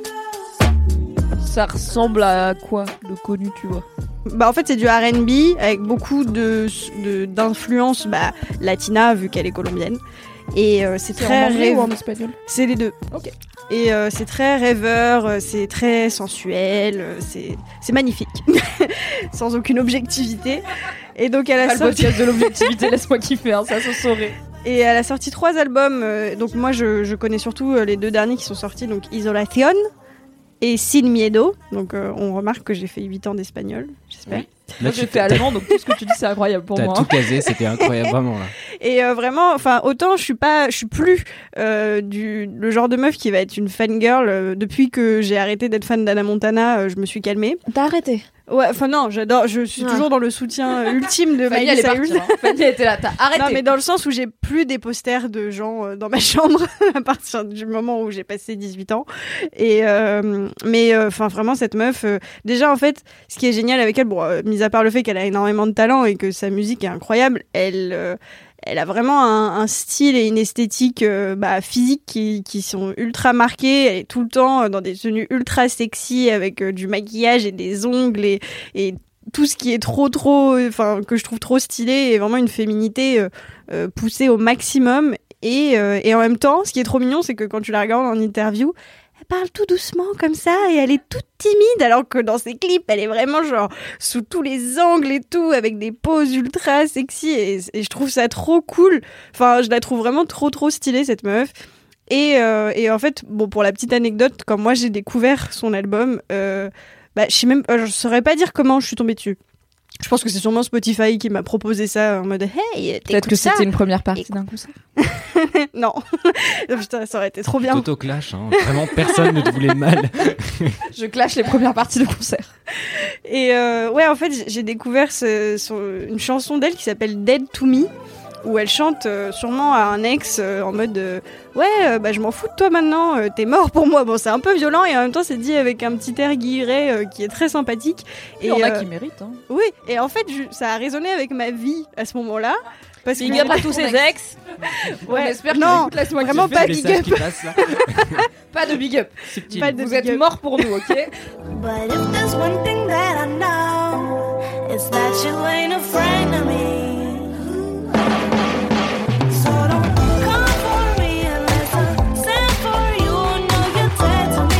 Ça ressemble à quoi de connu, tu vois? Bah en fait c'est du R and B avec beaucoup de de- d'influence bah, latina vu qu'elle est colombienne et euh, c'est C'est très en anglais rêve- ou en espagnol? c'est les deux. Ok. Et euh, c'est très rêveur, euh, c'est très sensuel, euh, c'est c'est magnifique sans aucune objectivité. Et donc elle a Pas le sorti podcast de l'objectivité, laisse-moi kiffer, hein, ça se saurait. et elle a sorti trois albums. euh, donc moi je, je connais surtout euh, les deux derniers qui sont sortis, donc Isolación et Sin Miedo. Donc euh, on remarque que j'ai fait huit ans d'espagnol, j'espère. Oui. Moi j'ai fait allemand, donc tout ce que tu dis c'est incroyable pour T'as moi. tout casé, c'était incroyable vraiment là. Et euh, vraiment, enfin autant je suis pas, je suis plus euh, du le genre de meuf qui va être une fangirl. Euh, depuis que j'ai arrêté d'être fan d'Anna Montana, euh, je me suis calmée. T'as arrêté. Ouais, enfin non, j'adore, je suis Ah. toujours dans le soutien euh, ultime de Fanny, Miley elle est Cyrus. partie. Hein. Fanny était là, t'as arrêté. Non mais dans le sens où j'ai plus des posters de gens euh, dans ma chambre à partir du moment où j'ai passé dix-huit ans. Et euh, mais enfin vraiment cette meuf, euh, déjà en fait, ce qui est génial avec elle, bon, euh, mis à part le fait qu'elle a énormément de talent et que sa musique est incroyable, elle euh, elle a vraiment un, un style et une esthétique euh, bah, physique qui, qui sont ultra marquées. Elle est tout le temps dans des tenues ultra sexy avec euh, du maquillage et des ongles et, et tout ce qui est trop trop, enfin que je trouve trop stylé et vraiment une féminité euh, euh, poussée au maximum. Et, euh, et en même temps, ce qui est trop mignon, c'est que quand tu la regardes en interview, elle parle tout doucement comme ça et elle est toute timide, alors que dans ses clips, elle est vraiment genre sous tous les angles et tout, avec des poses ultra sexy et, et je trouve ça trop cool. Enfin, je la trouve vraiment trop trop stylée cette meuf. Et, euh, et en fait, bon, pour la petite anecdote, quand moi j'ai découvert son album, euh, bah, je sais même, euh, je saurais pas dire comment je suis tombée dessus. Je pense que c'est sûrement Spotify qui m'a proposé ça en mode hey, peut-être que ça. C'était une première partie d'un concert. Non, putain, ça aurait été trop bien. Auto-clash, hein. Vraiment personne ne te voulait mal. Je clash les premières parties de concert. Et euh, ouais, en fait, j'ai découvert ce, son, une chanson d'elle qui s'appelle Dead to Me, où elle chante euh, sûrement à un ex euh, en mode euh, ouais, euh, bah je m'en fous de toi maintenant, euh, t'es mort pour moi. Bon, c'est un peu violent et en même temps c'est dit avec un petit air guilleret euh, qui est très sympathique. Il y en a euh, qui méritent. Hein. Oui, et en fait je, ça a résonné avec ma vie à ce moment-là. Parce Big que up à tous ses ex. Ouais, On espère qu'il non, écoute Laisse-moi vraiment kiffer. pas Le big message up. qui passe, là. Pas de big up. Subtil. Pas de Vous big êtes up. morts pour nous, ok? But if there's one thing that I know, it's that you ain't afraid of me. So don't come for me unless I send for you. No, you're dead to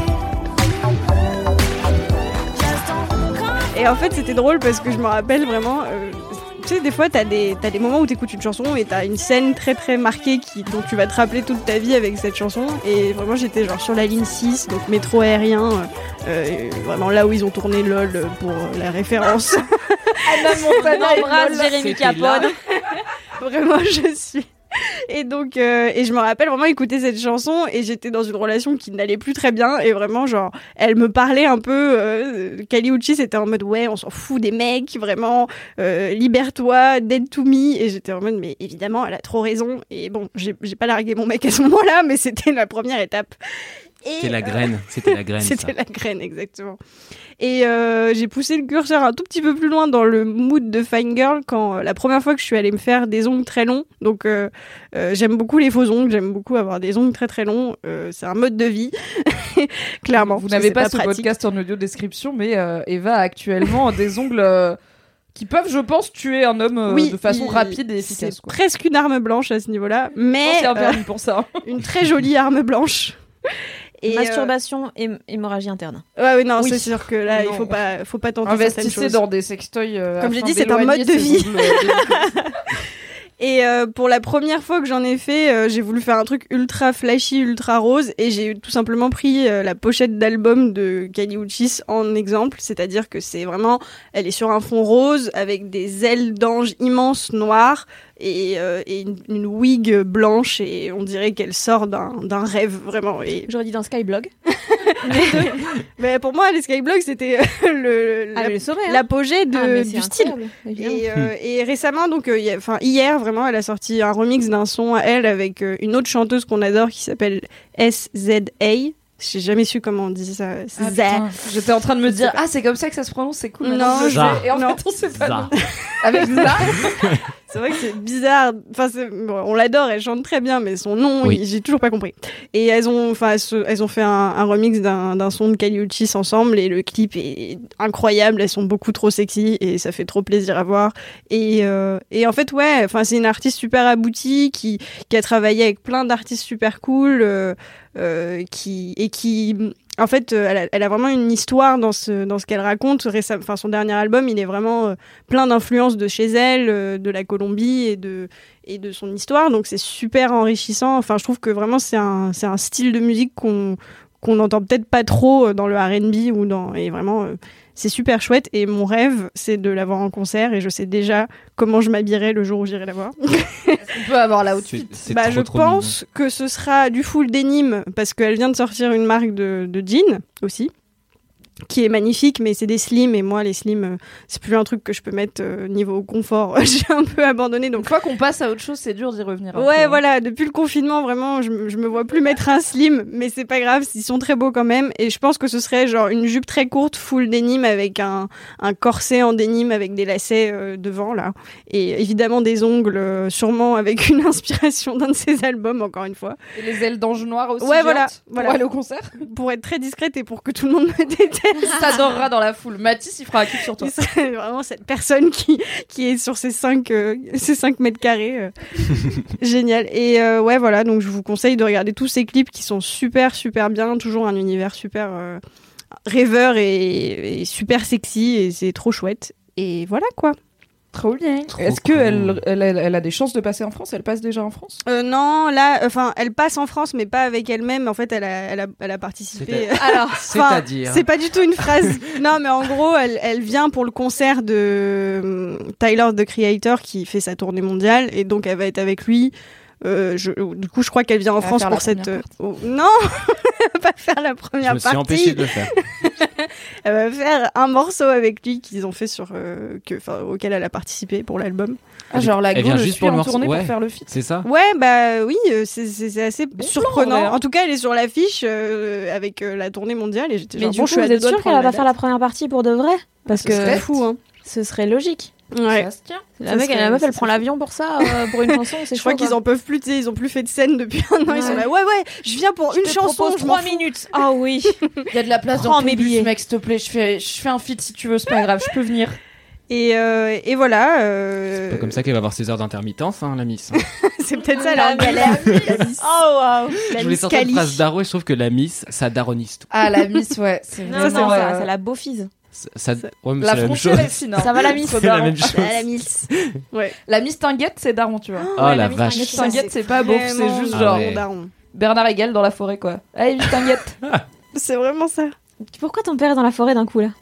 me. Just don't come. Et en fait c'était drôle parce que je me rappelle vraiment... Euh, tu sais, des fois, t'as des, t'as des moments où t'écoutes une chanson et t'as une scène très très marquée qui, dont tu vas te rappeler toute ta vie avec cette chanson. Et vraiment, j'étais genre sur la ligne six, donc métro aérien, euh, vraiment là où ils ont tourné LOL pour la référence. Anna On Montana et embrasse Lol. Jérémy C'était là. Capone. Vraiment, je suis. Et donc, euh, et je me rappelle vraiment écouter cette chanson et j'étais dans une relation qui n'allait plus très bien et vraiment, genre, elle me parlait un peu. Euh, Kali Uchis était en mode ouais, on s'en fout des mecs, vraiment, euh, libère-toi, dead to me. Et j'étais en mode mais évidemment, elle a trop raison. Et bon, j'ai, j'ai pas largué mon mec à ce moment-là, mais c'était la première étape. Et, C'était la euh, graine, c'était la graine. C'était ça. la graine, exactement. Et euh, j'ai poussé le curseur un tout petit peu plus loin dans le mood de Fine Girl quand euh, la première fois que je suis allée me faire des ongles très longs. Donc euh, euh, j'aime beaucoup les faux ongles, j'aime beaucoup avoir des ongles très très longs. Euh, c'est un mode de vie, clairement. Vous parce n'avez que pas, c'est ce pratique. podcast en audio description, mais euh, Eva a actuellement des ongles euh, qui peuvent, je pense, tuer un homme euh, Oui, de façon il- rapide et efficace. C'est quoi. presque une arme blanche à ce niveau-là, mais Non, c'est un euh, permis pour ça. une très jolie arme blanche. Et, euh, Masturbation et hémorragie interne. ouais, ouais, non, Oui. c'est sûr que là, Non. il faut pas, faut pas tenter certaines Investissez choses. dans des sextoys. euh, Comme j'ai afin dit, c'est un d'éloigner mode de ces vie. ongles, euh, des- Et euh, pour la première fois que j'en ai fait, euh, j'ai voulu faire un truc ultra flashy, ultra rose, et j'ai tout simplement pris euh, la pochette d'album de Kali Uchis en exemple, c'est-à-dire que c'est vraiment, elle est sur un fond rose avec des ailes d'ange immenses noires et, euh, et une, une wig blanche, et on dirait qu'elle sort d'un d'un rêve vraiment. Et J'aurais dit dans Skyblog. mais pour moi, les Skyblogs c'était euh, le Ah, la- je le saurais. Hein. l'apogée de Ah, mais c'est du style. incroyable, évidemment. Et, euh, et récemment, donc, euh, y a- enfin hier, vraiment, elle a sorti un remix d'un son à elle avec euh, une autre chanteuse qu'on adore qui s'appelle S Z A. J'ai jamais su comment on dit ça. Ah, Z. putain. J'étais en train de me Je sais dire, pas. ah, c'est comme ça que ça se prononce, c'est cool. Non, maintenant je je- sais. Et en non. fait, on sait pas. Ça. non. Avec ça. C'est vrai que c'est bizarre. Enfin, c'est- bon, on l'adore, elle chante très bien, mais son nom, Oui. il- j'ai toujours pas compris. Et elles ont, enfin, elles, se- elles ont fait un, un remix d'un d'un son de Kali Uchis ensemble, et le clip est incroyable. Elles sont beaucoup trop sexy et ça fait trop plaisir à voir. Et, euh, et en fait, ouais, enfin, c'est une artiste super aboutie qui, qui a travaillé avec plein d'artistes super cool, euh, euh, qui et qui en fait, euh, elle a, elle a vraiment une histoire dans ce dans ce qu'elle raconte. Récem- Enfin, son dernier album, il est vraiment euh, plein d'influences de chez elle, euh, de la Colombie et de et de son histoire. Donc c'est super enrichissant. Enfin, je trouve que vraiment c'est un c'est un style de musique qu'on qu'on n'entend peut-être pas trop dans le R and B ou dans et vraiment euh, c'est super chouette. Et mon rêve, c'est de la voir en concert. Et je sais déjà comment je m'habillerai le jour où j'irai la voir. On peut avoir la outfit. C'est- c'est Bah, trop, je trop pense que ce sera du full denim parce qu'elle vient de sortir une marque de, de jeans aussi. qui est magnifique, mais c'est des slims et moi les slims euh, c'est plus un truc que je peux mettre euh, niveau confort. J'ai un peu abandonné, donc Une fois qu'on passe à autre chose, c'est dur d'y revenir. un ouais, peu. voilà, depuis le confinement, vraiment, je, me- je me vois plus mettre un slim, mais c'est pas grave, ils sont très beaux quand même. Et je pense que ce serait genre une jupe très courte, full denim, avec un, un corset en denim, avec des lacets euh, devant, là. Et évidemment des ongles, euh, sûrement avec une inspiration d'un de ses albums, encore une fois. Et les ailes d'ange noir aussi. Ouais, voilà, géantes, voilà. Pour aller au concert. Pour être très discrète et pour que tout le monde me déteste. T'adoreras dans la foule. Mathis, il fera un kiff sur toi. Il serait vraiment cette personne qui, qui est sur ces cinq mètres carrés. euh. Génial. Et euh, ouais, voilà, donc je vous conseille de regarder tous ces clips qui sont super, super bien. Toujours un univers super euh, rêveur et, et super sexy. Et c'est trop chouette. Et voilà, quoi. Trop bien. Trop Est-ce cool. qu'elle elle, elle, elle a des chances de passer en France? Elle passe déjà en France? Euh, non, là, enfin, elle passe en France, mais pas avec elle-même. En fait, elle a, elle a, elle a participé. C'est- Alors, enfin, C'est-à-dire c'est pas du tout une phrase. Non, mais en gros, elle, elle vient pour le concert de euh, Tyler, the Creator, qui fait sa tournée mondiale, et donc elle va être avec lui. Euh, je, du coup, je crois qu'elle vient en Elle va France faire pour la cette. première euh, oh, non, elle va pas faire la Je première me suis partie. empêché de le faire. Elle va faire un morceau avec lui qu'ils ont fait sur, euh, que, enfin, auquel elle a participé pour l'album. Ah, genre la Elle go vient le juste suit pour le en morceau, tournée ouais. pour faire le feat. C'est ça? Ouais, bah oui, euh, c'est, c'est, c'est assez Bon surprenant. plan, ouais, hein. En tout cas, elle est sur l'affiche euh, avec euh, la tournée mondiale et j'étais Mais genre, du bon, coup, je suis vous à deux êtes doigts de sûr qu'elle prendre va la faire la date. première partie pour de vrai? Parce Ce que serait fou, hein. ce serait logique. Ouais. Ça se tient. La, Ça mec, serait- la meuf, elle ça prend serait- l'avion pour ça, euh, pour une chanson, c'est Je crois chaud, qu'ils quoi. en peuvent plus, tu sais, ils ont plus fait de scène depuis un an. Ils sont Ouais. là, ouais, ouais, je viens pour une chanson, je m'en fous. minutes. Ah oui. Il y a de la place Prends dans ton mes bus, billets. mec, s'il te plaît. Je fais, je fais un feat si tu veux, c'est pas grave, je peux venir. Et, euh, et voilà. euh, C'est pas comme ça qu'elle va avoir ses heures d'intermittence, hein, la miss. hein. C'est peut-être ça La la galère. La Miss- Oh waouh. la Je voulais Miss sortir une Cali. phrase d'Aro et je trouve que la miss, ça daronise tout. Ah, la miss, ouais. C'est Non, Ça, non, c'est vraiment, vrai, ça- euh, c'est la beaufise. Ça, ça- ouais, mais La c'est la même frontière chose. est fine. hein. Ça va, la miss? Faut C'est la daron. même chose. Ah, la Miss. Ouais. La miss Tinguette, c'est daron, tu vois. Oh Ouais, la la miss vache. Miss Ça, Tinguette, c'est pas beauf, c'est Vraiment juste Ah genre ouais. daron. Bernard Hegel dans la forêt, quoi. Allez, miss Tinguette. C'est vraiment ça. Pourquoi ton père est dans la forêt d'un coup là?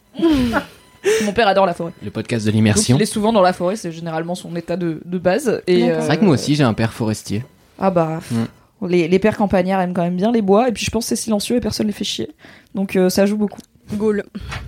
Mon père adore la forêt. Le podcast de Donc l'immersion. il est souvent dans la forêt, c'est généralement son état de, de base. Et, D'accord. C'est vrai que moi aussi, j'ai un père forestier. Ah bah, Mm. les, les pères campagnards aiment quand même bien les bois, et puis je pense que c'est silencieux et personne les fait chier. Donc euh, ça joue beaucoup. Gaulle.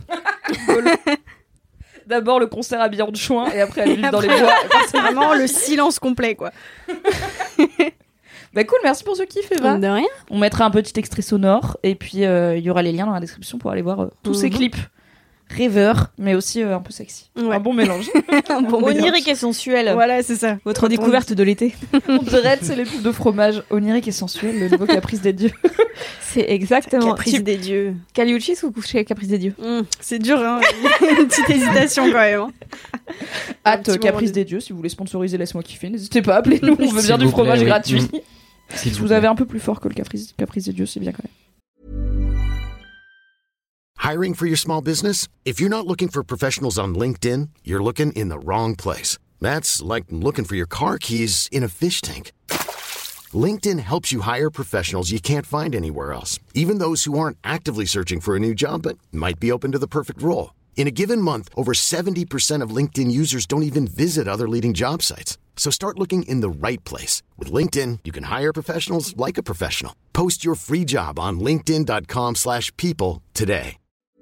D'abord le concert à Bianchouin, et après elle vit dans les après- bois. C'est vraiment le silence complet, quoi. Bah cool, merci pour ce kiff Eva. De rien. On mettra un petit extrait sonore, et puis euh, il y aura les liens dans la description pour aller voir euh, tous ces Mhm. clips. Rêveurs, mais aussi euh, un peu sexy. Ouais. Un bon mélange. Un bon Onirique et sensuel. Voilà, c'est ça. Votre découverte de l'été. On dirait que c'est les pubs de fromage onirique et sensuel, le nouveau caprice des dieux. C'est exactement. Caprice Tu- des dieux. Caliuchis ou coucher Caprice des dieux? Mmh, c'est dur, hein. Une petite hésitation quand même. hein. Un Hâte, petit moment caprice de- des dieux, si vous voulez sponsoriser Laisse-moi kiffer, n'hésitez pas, appelez-nous, on veut S'il bien du vous plaît, fromage oui. gratuit. Mm. S'il Si vous vous plaît. avez un peu plus fort que le caprice, caprice des dieux, c'est bien quand même. Hiring for your small business? If you're not looking for professionals on LinkedIn, you're looking in the wrong place. That's like looking for your car keys in a fish tank. LinkedIn helps you hire professionals you can't find anywhere else, even those who aren't actively searching for a new job but might be open to the perfect role. In a given month, over seventy percent of LinkedIn users don't even visit other leading job sites. So start looking in the right place. With LinkedIn, you can hire professionals like a professional. Post your free job on linkedin dot com slash people today.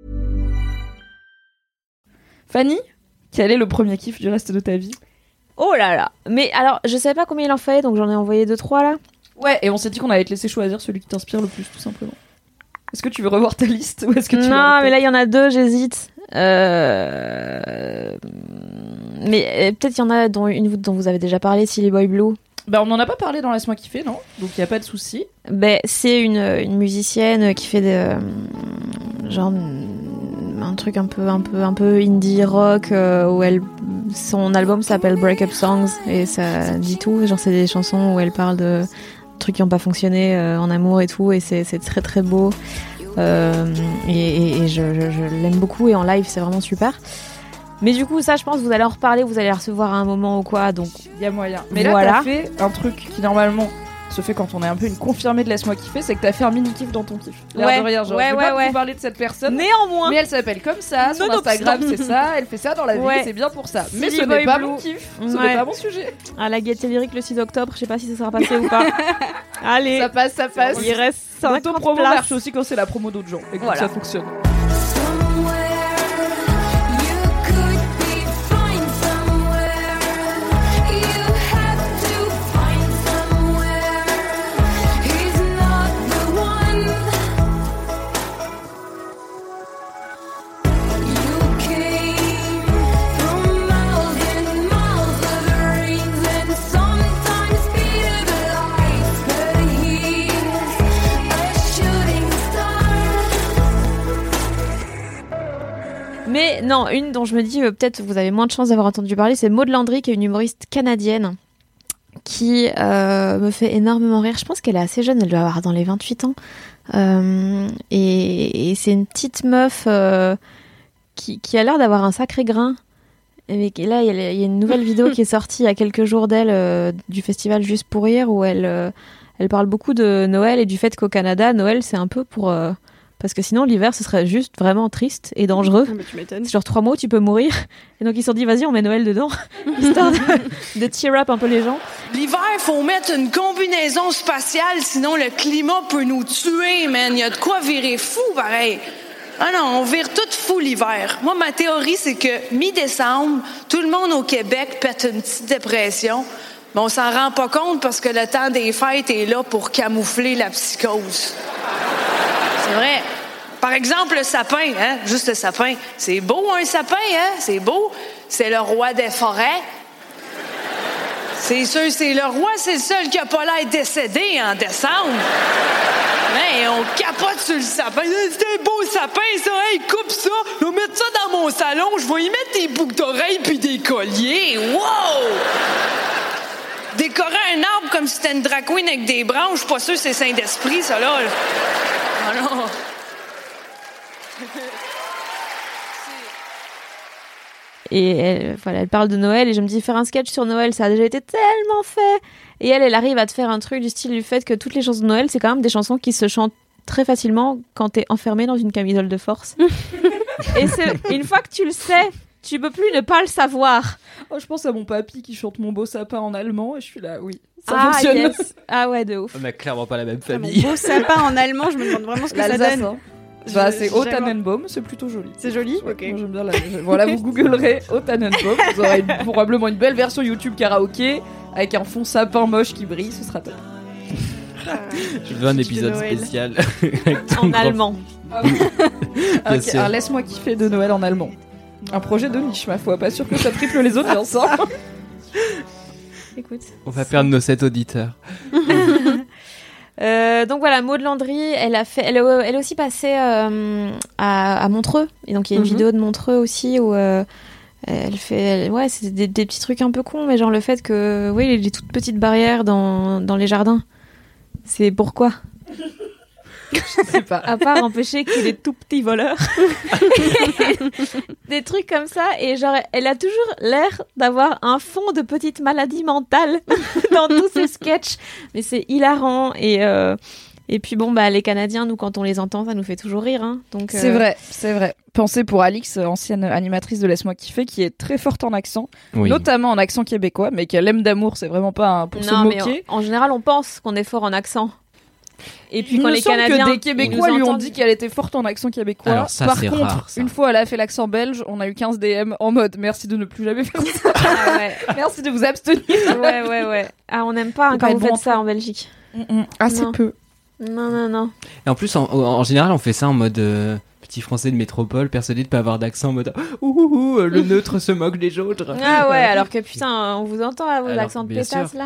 Fanny, quel est le premier kiff du reste de ta vie? Oh là là. Mais alors, je savais pas combien il en fallait, donc j'en ai envoyé deux trois là. Ouais, et on s'est dit qu'on allait te laisser choisir celui qui t'inspire le plus, tout simplement. Est-ce que tu veux revoir ta liste ou est-ce que tu Non, mais là il y en a deux, j'hésite. Euh... Mais euh, peut-être il y en a dont une dont vous avez déjà parlé, Silly Boy Blue. Bah on en a pas parlé dans Laisse-moi kiffer, non? Donc y a pas de souci. Ben, c'est une, une musicienne qui fait des, euh, genre un truc un peu un peu un peu indie rock euh, où elle son album s'appelle Break Up Songs et ça dit tout, genre c'est des chansons où elle parle de trucs qui ont pas fonctionné euh, en amour et tout, et c'est c'est très très beau. Euh, et, et, et je, je, je l'aime beaucoup, et en live c'est vraiment super. Mais du coup ça je pense que vous allez en reparler, vous allez la recevoir à un moment ou quoi, donc Y a moyen. Mais là Voilà. t'as fait un truc qui normalement se fait quand on est un peu une confirmée de Laisse-moi kiffer, c'est que t'as fait un mini kiff dans ton kiff. L'air Ouais, de rien, genre, ouais, je vais ouais, pas ouais. vous parler de cette personne. néanmoins Mais elle s'appelle comme ça, son Nonobstant. Instagram c'est ça, elle fait ça dans la vie, Ouais. c'est bien pour ça. Mais Silly ce Boy n'est pas Blue. mon kiff, ce Ouais. n'est pas mon sujet. à la Gaieté Lyrique le six octobre, je sais pas si ça sera passé ou pas. Allez, Ça passe, ça passe. il reste cinquante L'auto-promo places. marche aussi quand c'est la promo d'autres gens et que Voilà. ça fonctionne. Someone non, une dont je me dis, euh, peut-être vous avez moins de chance d'avoir entendu parler, c'est Maud Landry, qui est une humoriste canadienne, qui euh, me fait énormément rire. Je pense qu'elle est assez jeune, elle doit avoir dans les vingt-huit ans. Euh, et, et c'est une petite meuf euh, qui, qui a l'air d'avoir un sacré grain. Et là, il y, a, il y a une nouvelle vidéo qui est sortie il y a quelques jours d'elle, euh, du festival Juste pour rire, où elle, euh, elle parle beaucoup de Noël et du fait qu'au Canada, Noël, c'est un peu pour... Euh, parce que sinon, l'hiver, ce serait juste vraiment triste et dangereux. Ah, bah, tu m'étonnes. C'est genre trois mots, tu peux mourir. Et donc, ils se sont dit, vas-y, on met Noël dedans, histoire de, de cheer up un peu les gens. L'hiver, faut mettre une combinaison spatiale, sinon le climat peut nous tuer, man. Il y a de quoi virer fou, pareil. Ah non, on vire tout fou l'hiver. Moi, ma théorie, c'est que mi-décembre, tout le monde au Québec pète une petite dépression, mais on s'en rend pas compte parce que le temps des fêtes est là pour camoufler la psychose. C'est vrai. Par exemple, le sapin, hein? Juste le sapin. C'est beau, un sapin, hein? C'est beau. C'est le roi des forêts. C'est sûr, c'est le roi, c'est le seul qui a pas l'air décédé en décembre. Mais on capote sur le sapin. C'est un beau sapin, ça. Hey, coupe ça. Je vais mettre ça dans mon salon. Je vais y mettre des boucles d'oreilles puis des colliers. Wow! Décorer un arbre comme si c'était une drag queen avec des branches, je suis pas sûr que c'est Saint-Esprit, ça, là. Ah non. Et elle, voilà, elle parle de Noël et je me dis, faire un sketch sur Noël, ça a déjà été tellement fait. Et elle, elle arrive à te faire un truc du style du fait que toutes les chansons de Noël, c'est quand même des chansons qui se chantent très facilement quand t'es enfermé dans une camisole de force. Et c'est, une fois que tu le sais, tu peux plus ne pas le savoir. Oh, je pense à mon papy qui chante Mon beau sapin en allemand et je suis là, oui, ça ah, fonctionne. Yes. Ah ouais, de ouf. On a clairement pas la même Ah, mon famille. beau sapin en allemand, je me demande vraiment ce que ça L'Alsace, donne. hein. Bah, Je- c'est j'ai Haut jamais- Tannenbaum, c'est plutôt joli. C'est joli, Ouais, ok. moi, j'aime bien la... Voilà, vous googlerez Haut Tannenbaum, vous aurez une- probablement une belle version YouTube karaoké avec un fond sapin moche qui brille, ce sera top. Je veux un Kitsch de épisode Noël. spécial. avec ton En grand- allemand. Bien Ok, sûr. alors laisse-moi kiffer de Noël en allemand. Un projet de niche, ma foi, pas sûr que ça triple les audiences. Hein. Écoute. On va perdre nos sept auditeurs. Euh, donc voilà, Maud Landry, elle a fait, elle, est- elle est aussi passée euh, à, à Montreux. Et donc il y a une Mhm. vidéo de Montreux aussi où euh, elle fait, elle- ouais, c'est des, des petits trucs un peu cons, mais genre le fait que, oui, les toutes petites barrières dans, dans les jardins. C'est pourquoi? Je sais pas. À part empêcher qu'il y ait des tout petits voleurs. Des trucs comme ça. Et genre, elle a toujours l'air d'avoir un fond de petite maladie mentale dans tous ses sketchs. Mais c'est hilarant. Et, euh, et puis bon, bah, les Canadiens, nous, quand on les entend, ça nous fait toujours rire. Hein. Donc, C'est euh, vrai, c'est vrai. Pensez pour Alix, ancienne animatrice de Laisse-moi kiffer, qui est très forte en accent, Oui. notamment en accent québécois, mais qu'elle aime d'amour, c'est vraiment pas un- pour se Non, mais moquer. en, en général, on pense qu'on est fort en accent. Et puis Il quand me les semble Canadiens que des Québécois ils nous lui ont entendent- dit qu'elle était forte en accent québécois. Alors ça, Par c'est contre, rare, ça. une fois elle a fait l'accent belge, on a eu quinze D M en mode merci de ne plus jamais faire ça. Ah ouais. Merci de vous abstenir. ouais, ouais, ouais. Ah, on n'aime pas hein, Faut quand pas vous être bon faites en ça en Belgique. Ah, c'est Non. peu. Non, non, non. Et en plus, en, en général, on fait ça en mode euh, petit français de métropole, persuadé de pas avoir d'accent, en mode ouh, ouh, ouh, le neutre se moque des autres. Ah ouais, alors que putain, on vous entend là, vos Alors, accents de bien pétasse sûr. là.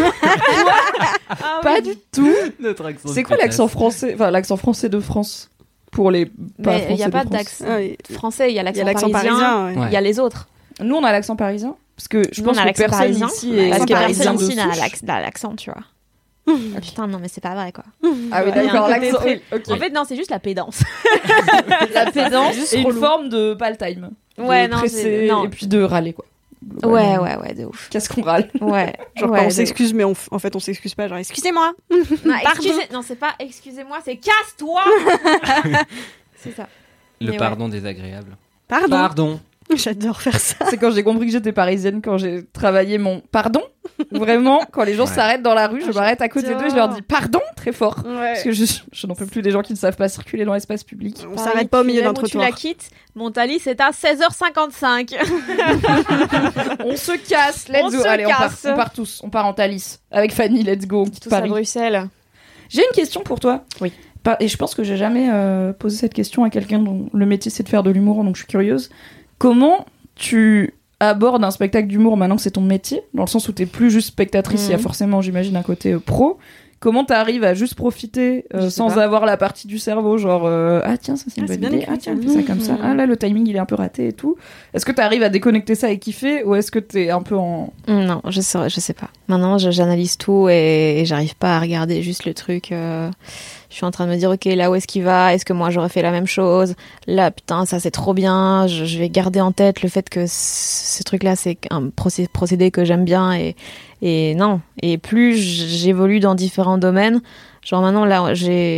Ah Pas oui. du tout. Notre accent C'est de quoi pétasse. l'accent français Enfin, l'accent français de France pour les pas Mais il français n'y a de pas France. d'accent Ah oui. français, il y a Il y a l'accent l'accent parisien, parisien. ouais. Ouais. il y a les autres. Nous, on a l'accent parisien parce que je Nous, pense on a que l'accent personne parisien, ici est parce que parisien personne de ici n'a souche. l'accent- n'a l'accent, tu vois. Ah, putain, non, mais c'est pas vrai quoi. Ah oui, Il y a un d'accord, côté l'accent. très- oui, ok. En fait, non, c'est juste la pédance. la pédance juste et une relou. forme de pas le time. De Ouais, non, presser c'est- non. et puis de râler quoi. Ouais, Globalement. ouais, ouais, de ouf. Qu'est-ce qu'on râle Ouais. Genre ouais, quand on de- s'excuse, mais on f- en fait on s'excuse pas. Genre excusez-moi. Non, Pardon. excusez- non, c'est pas excusez-moi, c'est casse-toi. C'est ça. Le Mais pardon désagréable. Pardon. Pardon. J'adore faire ça. C'est quand j'ai compris que j'étais parisienne, quand j'ai travaillé mon pardon. Vraiment, quand les gens Ouais. s'arrêtent dans la rue, je Ah, m'arrête à côté d'eux et je leur dis pardon très fort. Parce Ouais. que je, je n'en peux plus des gens qui ne savent pas circuler dans l'espace public. On Pareil, s'arrête pas au tu milieu d'un l'aimes ou tu trottoir. la quittes. Mon Thalys c'est à seize heures cinquante-cinq. On se casse, let's On go. se Allez, casse. On, part, on part tous. On part en Thalys. Avec Fanny, let's go. On quitte Tous à Paris. Bruxelles. J'ai une question pour toi. Oui. Pas- Et je pense que j'ai jamais euh, posé cette question à quelqu'un dont le métier c'est de faire de l'humour, donc je suis curieuse. Comment tu abordes un spectacle d'humour maintenant que c'est ton métier, dans le sens où t'es plus juste spectatrice, il y a Mhm. forcément, j'imagine, un côté euh, pro. Comment t'arrives à juste profiter euh, Je sais sans pas. avoir la partie du cerveau, genre euh, ah tiens ça c'est une Ah, c'est bonne bien idée, écrit, ah tiens ça. on fait ça comme ça, ah là le timing il est un peu raté et tout. Est-ce que t'arrives à déconnecter ça et kiffer ou est-ce que t'es un peu en Non, je sais, je sais pas. Maintenant, je- j'analyse tout et, et j'arrive pas à regarder juste le truc. euh, Je suis en train de me dire, ok, là où est-ce qu'il va? Est-ce que moi j'aurais fait la même chose? Là, putain, ça c'est trop bien. Je, je vais garder en tête le fait que c- ce truc-là, c'est un procé- procédé que j'aime bien et, et non. Et plus j'évolue dans différents domaines, genre maintenant là,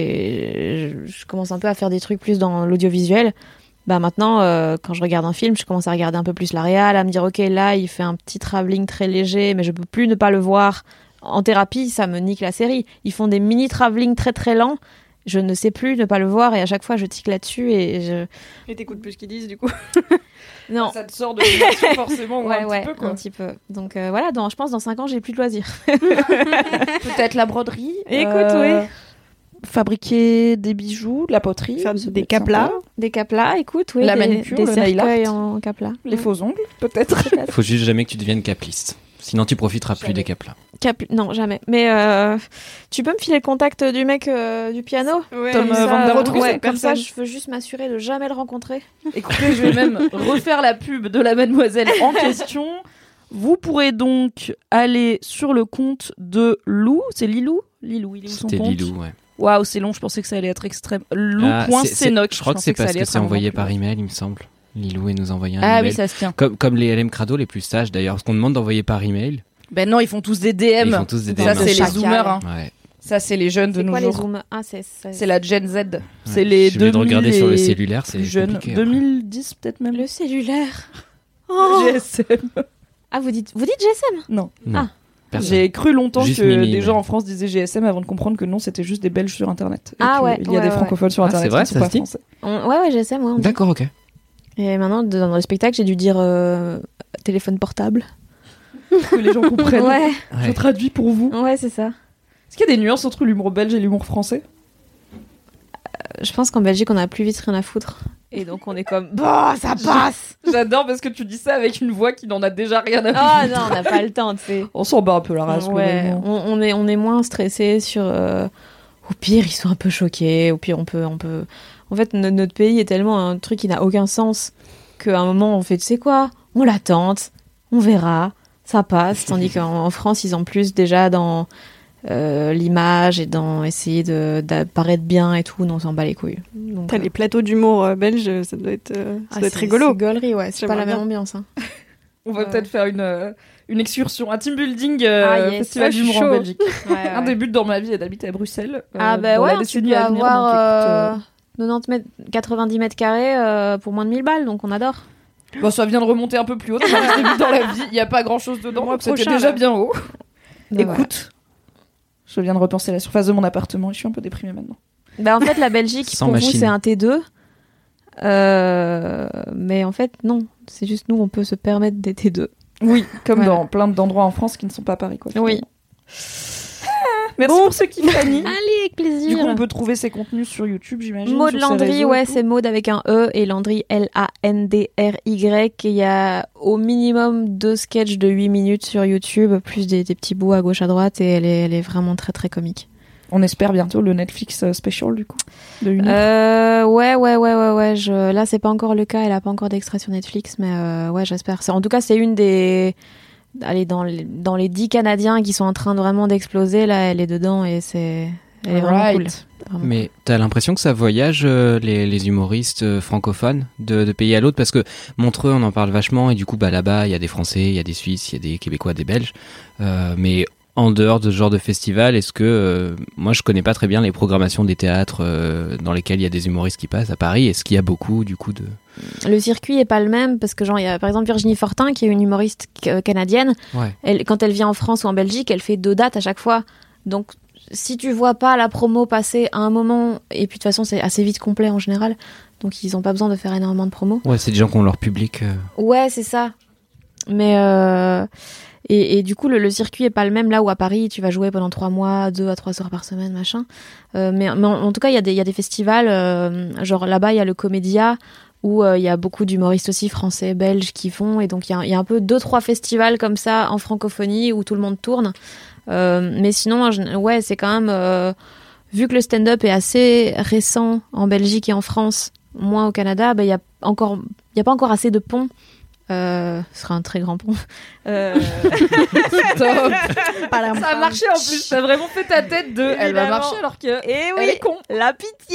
j'ai, je je commence un peu à faire des trucs plus dans l'audiovisuel. Bah maintenant, euh, quand je regarde un film, je commence à regarder un peu plus la réal, à me dire ok, là, il fait un petit travelling très léger, mais je peux plus ne pas le voir. En thérapie, ça me nique la série. Ils font des mini travelling très très lents. Je ne sais plus ne pas le voir et à chaque fois je tique là-dessus et je. Et t'écoutes plus ce qu'ils disent du coup. Non. ça te sort de l'immersion forcément ou Ouais, un ouais, petit peu quoi. un petit peu. Donc euh, voilà, dans, je pense dans cinq ans, j'ai plus de loisirs. Peut-être la broderie. Écoute, euh, fabriquer des bijoux, de la poterie, Faire ça peut des être caplas. sympa. Des caplas, écoute, oui. La des, manucure, des le nail cercueils art. en caplas. Les faux ongles, peut-être. Faut juste jamais que tu deviennes capliste. Sinon, tu profiteras plus des caplas. Cap... Non, jamais. Mais euh, tu peux me filer le contact du mec euh, du piano Ouais, Comme, Comme euh, ça, Van der euh, Rohe, ouais, cette comme ça, personne. je veux juste m'assurer de jamais le rencontrer. Écoutez, je vais même refaire la pub de la mademoiselle en question. Vous pourrez donc aller sur le compte de Lou. C'est Lilou Lilou, il est où son C'était compte Lilou, ouais. Waouh, c'est long, je pensais que ça allait être extrême. Ah, c'est- c'est- Lou.cenoc. Je crois que c'est parce que c'est envoyé par email, il me semble. Lilou et nous envoyer un Ah email. oui, ça se tient. Comme, comme les L M Crado les plus sages d'ailleurs, parce qu'on demande d'envoyer par email. Ben non, ils font tous des D M. Ils font tous des Ça, D M. c'est les Chacal. zoomers. Hein. Ouais. Ça, c'est les jeunes de C'est nos quoi les jours. zooms Ah, c'est c'est- C'est la Gen Z. C'est Ouais. les J'ai oublié de deux mille regarder sur le et cellulaire, c'est plus jeunes. compliqué, après. deux mille dix peut-être même. le cellulaire. Oh. G S M. Ah, vous dites, vous dites G S M Non. Non. Ah. Personne. J'ai cru longtemps Juste que Mimi, des mais- gens en France disaient G S M avant de comprendre que non, c'était juste des Belges sur Internet. Et Ah que ouais, Il y a ouais, des ouais. francophones sur Ah, Internet c'est vrai, qui ne sont ça pas se dit français. On- Ouais, ouais, G S M, ouais. on dit. D'accord, ok. Et maintenant, de- dans le spectacle, j'ai dû dire euh, téléphone portable. Que les gens comprennent. Ouais, Je Ouais. traduis pour vous. ouais, c'est ça. Est-ce qu'il y a des nuances entre l'humour belge et l'humour français? Je pense qu'en Belgique, on a plus vite rien à foutre. Et donc, on est comme, bah, ça passe. J'adore parce que tu dis ça avec une voix qui n'en a déjà rien à Ah foutre. non, on n'a pas le temps, tu sais. On s'en bat un peu la race. Ouais, globalement. on, on est, on est moins stressé sur. euh, au pire, ils sont un peu choqués. Au pire, on peut, on peut. En fait, no- notre pays est tellement un truc qui n'a aucun sens qu'à un moment, on fait, tu sais quoi, on l'attente, on verra, ça passe. Tandis qu'en en France, ils ont plus déjà dans euh, l'image et dans essayer de d'apparaître bien et tout. Non, on s'en bat les couilles. Donc, T'as euh, les plateaux d'humour euh, belges, ça doit être, euh, ça ah, doit être c'est- rigolo. C'est gaulerie, ouais. C'est pas J'aimerais la même bien. ambiance. Hein. On va Ouais. peut-être faire une, euh, une excursion, un team building euh, Ah, yes. festival Ah, je suis d'humour en chaud. Belgique. Ouais, Un des buts dans ma vie est d'habiter à Bruxelles. euh, Ah bah dans ouais, la tu décennie peux à venir, avoir donc, euh, écoute, quatre-vingt-dix mètres, quatre-vingt-dix mètres carrés euh, pour moins de mille balles, donc on adore. euh, bon, ça vient de remonter un peu plus haut. Dans ma début dans la vie, il n'y a pas grand chose dedans, mois donc c'était prochain, déjà là. bien haut. Bah, voilà. Écoute, je viens de repenser la surface de mon appartement et je suis un peu déprimée maintenant. Bah en fait, la Belgique, Sans pour vous, machine. c'est un T deux. Euh, mais en fait, non. C'est juste nous, on peut se permettre des T deux. Oui, comme Voilà. dans plein d'endroits en France qui ne sont pas Paris. Quoi, Oui. finalement. Merci pour ce kiff, Fanny. Allez, avec plaisir. Du coup, on peut trouver ses contenus sur YouTube, j'imagine. Maud sur ses Landry, réseaux et ouais, tout. c'est Maud avec un E et Landry L A N D R Y. Il y a au minimum deux sketchs de huit minutes sur YouTube, plus des, des petits bouts à gauche à droite, et elle est, elle est vraiment très très comique. On espère bientôt le Netflix euh, special, du coup, de une heure. Euh, ouais, ouais, ouais, ouais, ouais. Je... Là, c'est pas encore le cas. Elle a pas encore d'extrait sur Netflix, mais euh, ouais, j'espère. C'est- En tout cas, c'est une des. Allez, dans les, dans les dix Canadiens qui sont en train de vraiment d'exploser, là, elle est dedans et c'est. Elle est vraiment Right. cool. Vraiment. Mais t'as l'impression que ça voyage euh, les, les humoristes euh, francophones de, de pays à l'autre parce que Montreux on en parle vachement et du coup bah là-bas il y a des Français, il y a des Suisses, il y a des Québécois, des Belges. Euh, mais en dehors de ce genre de festival, est-ce que euh, moi je connais pas très bien les programmations des théâtres euh, dans lesquels il y a des humoristes qui passent à Paris. Est-ce qu'il y a beaucoup du coup de Le circuit est pas le même parce que genre il y a par exemple Virginie Fortin qui est une humoriste ca- canadienne. ouais. Elle, quand elle vient en France ou en Belgique, elle fait deux dates à chaque fois. Donc si tu vois pas la promo passer à un moment, et puis de toute façon c'est assez vite complet en général, donc ils ont pas besoin de faire énormément de promos. Ouais, c'est des gens qui ont leur public. euh, Ouais, c'est ça. Mais euh, et, et du coup, le, le circuit est pas le même là où à Paris, tu vas jouer pendant trois mois, deux à trois soirs par semaine, machin. Euh, mais, mais en, en tout cas, il y a des, il y a des festivals, euh, genre là-bas, il y a le Comédia où euh, il y a beaucoup d'humoristes aussi français, belges qui font, et donc il y a, il y a un peu deux trois festivals comme ça en francophonie où tout le monde tourne. Euh, mais sinon, je- ouais, c'est quand même euh, vu que le stand-up est assez récent en Belgique et en France, moins au Canada, bah, il y a encore, il y a pas encore assez de ponts. Euh, ce sera un très grand pont. Euh... Top. Ça a marché en plus. T'as vraiment fait ta tête de. Elle va Évidemment. marcher alors que. Et Elle oui, est con. la pitié.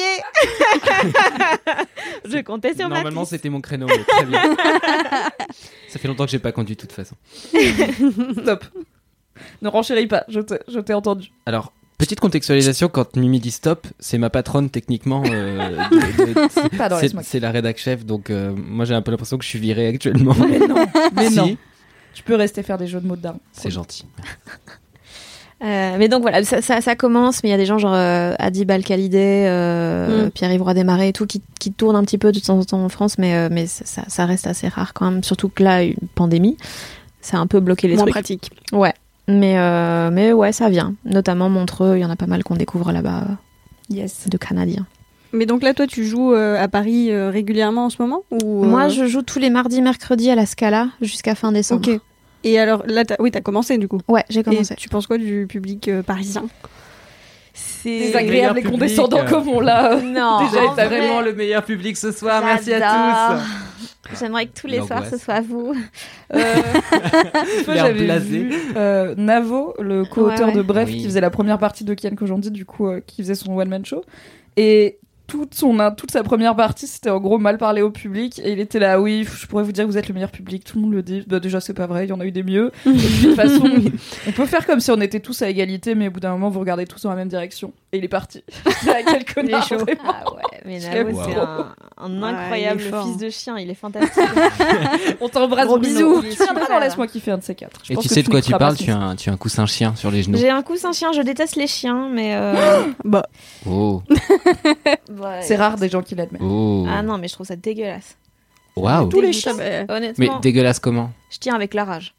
Je comptais sur ma Normalement, piste. c'était mon créneau, mais très bien. Ça fait longtemps que j'ai pas conduit de toute façon. Stop. Ne renchéris pas. Je t'ai, je t'ai entendu. Alors, petite contextualisation, quand Mimi dit stop, c'est ma patronne techniquement. euh, de- de- Pas dans c'est, les c'est la rédac chef, donc euh, moi j'ai un peu l'impression que je suis viré actuellement. Mais non. Mais Si, non. Tu peux rester faire des jeux de mots de daron. c'est gentil. Euh, mais donc voilà, ça, ça, ça commence, mais il y a des gens genre euh, Adib Al-Khalidé, euh, Mm. Pierre-Yves Roy Desmarais et tout qui, qui tournent un petit peu de temps en temps en France, mais, euh, mais ça, ça- ça reste assez rare quand même, surtout que là, une pandémie, ça a un peu bloqué les Moins trucs. pratique. Ouais, mais, euh, mais ouais, ça vient. Notamment Montreux, il y en a pas mal qu'on découvre là-bas, Yes. de Canadiens. Mais donc là, toi, tu joues euh, à Paris euh, régulièrement en ce moment ou, euh, Moi, je joue tous les mardis, mercredis à la Scala jusqu'à fin décembre. Ok. Et alors là, t'as... oui, t'as commencé du coup. Ouais, j'ai commencé. Et tu penses quoi du public euh, parisien? C'est Désagréable et meilleur condescendant public, euh. comme on l'a. Non, Déjà, en t'as vrai, Vraiment le meilleur public ce soir, merci à j'adore. tous. J'aimerais que tous les soirs L'angoisse. ce soit vous. Euh, une fois, L'air j'avais blasé. vu euh, Navo, le co-auteur Ouais, ouais. de Bref, Oui. qui faisait la première partie de Kian Kojandi, du coup, euh, qui faisait son one-man show. Et toute, son, toute sa première partie, c'était en gros mal parler au public. Et il était là, oui, je pourrais vous dire que vous êtes le meilleur public, tout le monde le dit. Bah, déjà, c'est pas vrai, il y en a eu des mieux. Et puis, de toute façon, on peut faire comme si on était tous à égalité, mais au bout d'un moment, vous regardez tous dans la même direction. Et il est parti. Ah, quel connard, vraiment. Ah ouais, mais Je Navo, l'aime c'est trop. un, un Ouais, incroyable il est fort. fils de chien, il est fantastique. On t'embrasse, Gros bisous. bisous. Tu viendras dans Laisse-moi kiffer un de ces quatre. Je Et pense tu que sais de quoi tu n'écouteras parles, pas tu as, ce un, tu as un coussin chien sur les genoux. J'ai un coussin chien, je déteste les chiens, mais... euh, Bah, Oh, ouais. C'est rare des gens qui l'admettent. oh. Ah non, mais je trouve ça dégueulasse. Waouh. Tous les Dégoûtant. chiens. Mais Honnêtement, dégueulasse comment? je tiens avec la rage.